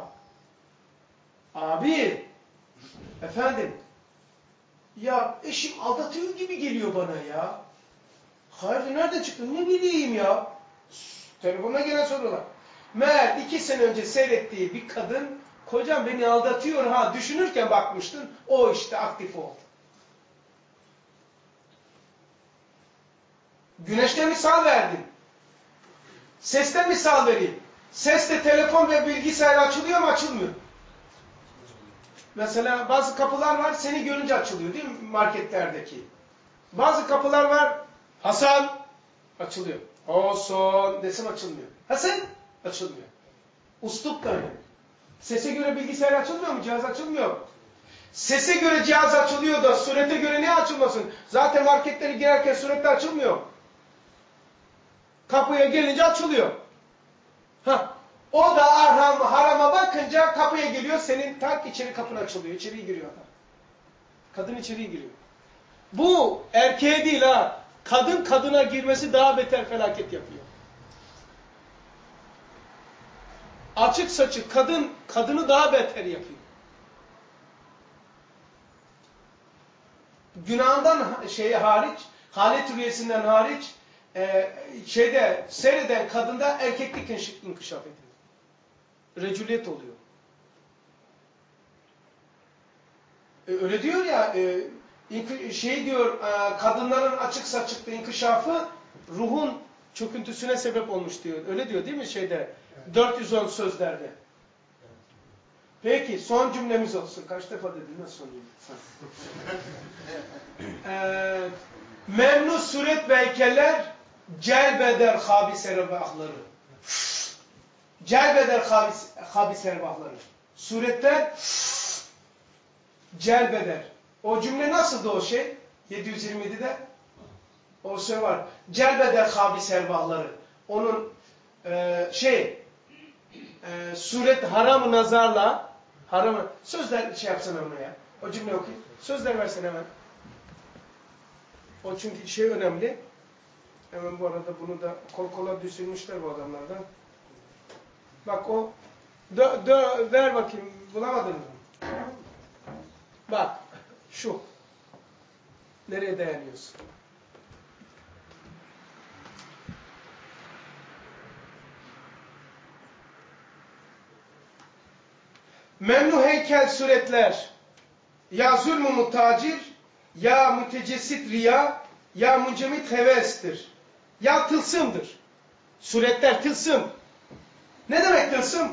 Abi, efendim, ya eşim aldatıyor gibi geliyor bana ya. Hayırdır, nereden çıktın? Ne bileyim ya. Telefonuna gelen sorular. Meğer iki sene önce seyrettiği bir kadın, kocam beni aldatıyor ha düşünürken bakmıştın, o işte aktif oldu. Güneşten misal verdim. Sesten misal vereyim. Ses de telefon ve bilgisayar açılıyor mu, açılmıyor? Mesela bazı kapılar var, seni görünce açılıyor değil mi marketlerdeki? Bazı kapılar var, Hasan açılıyor. Hasan desem açılmıyor. Hasan açılmıyor. Uslup da öyle. Sese göre bilgisayar açılmıyor mu? Cihaz açılmıyor. Sese göre cihaz açılıyor da surete göre niye açılmasın? Zaten marketlere girerken surette açılmıyor. Kapıya gelince açılıyor. Hah. O da haram, harama bakınca kapıya geliyor, senin tak içeri kapın açılıyor. İçeriye giriyor adam. Kadın içeriye giriyor. Bu erkeğe değil ha. Kadın kadına girmesi daha beter felaket yapıyor. Açık saçık kadın kadını daha beter yapıyor. Günahından şey hariç, halet rüyesinden hariç e, şeyde seyreden kadında erkeklik inkişaf ediyor. Recüliyet oluyor. E, öyle diyor ya e, şey diyor e, kadınların açık saçıklı inkişafı ruhun çöküntüsüne sebep olmuş diyor. Öyle diyor değil mi şeyde? Evet. dört yüz on sözlerde. Evet. Peki son cümlemiz olsun. Kaç defa dedim? Nasıl son cümle? e, memnu suret ve heykeller celbeder habis erbahları. Celbeder habis, habis erbahları. Suretler celbeder. O cümle nasıldı o şey? yedi yüz yirmi yedi'de o şey var. Celbeder habis erbahları. Onun e, şey e, suret haram-ı nazarla haram sözler şey yapsana ona ya. O cümle okuyayım. Sözler versene hemen. O çünkü şey önemli. Hemen bu arada bunu da kol kola düşürmüşler bu adamlardan. Bak o dö, dö, ver bakayım. Bulamadın mı? Bak şu. Nereye dayanıyorsun? Memnu heykel suretler ya zulmü mutacir, ya mütecessit riya, ya mücemit hevestir. Ya tılsımdır. Suretler tılsım. Ne demek tılsım?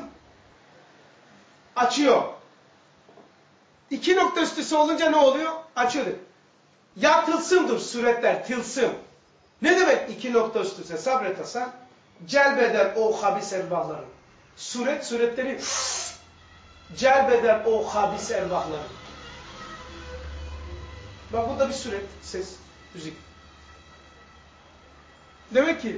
Açıyor. İki nokta üstüsü olunca ne oluyor? Açılır. Ya tılsımdır suretler, tılsım. Ne demek iki nokta üst üste sabret Hasan? Celbeder o habis ervahları. Suret, suretleri celbeder o habis ervahları. Bak bu da bir suret, ses, müzik. Demek ki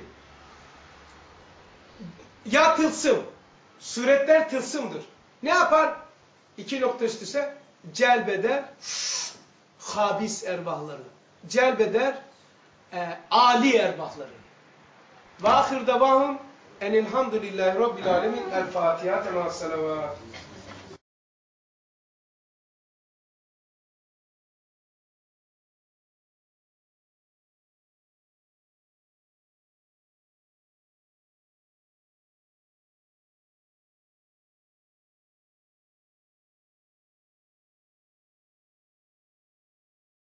ya tılsım, suretler tılsımdır. Ne yapar? İki nokta üst üste celbeder habis ervahları. Celbeder e, âli ervahları. Ve ahir davahum enilhamdülillahi rabbil alemin. El Fatiha. Temâ salavat.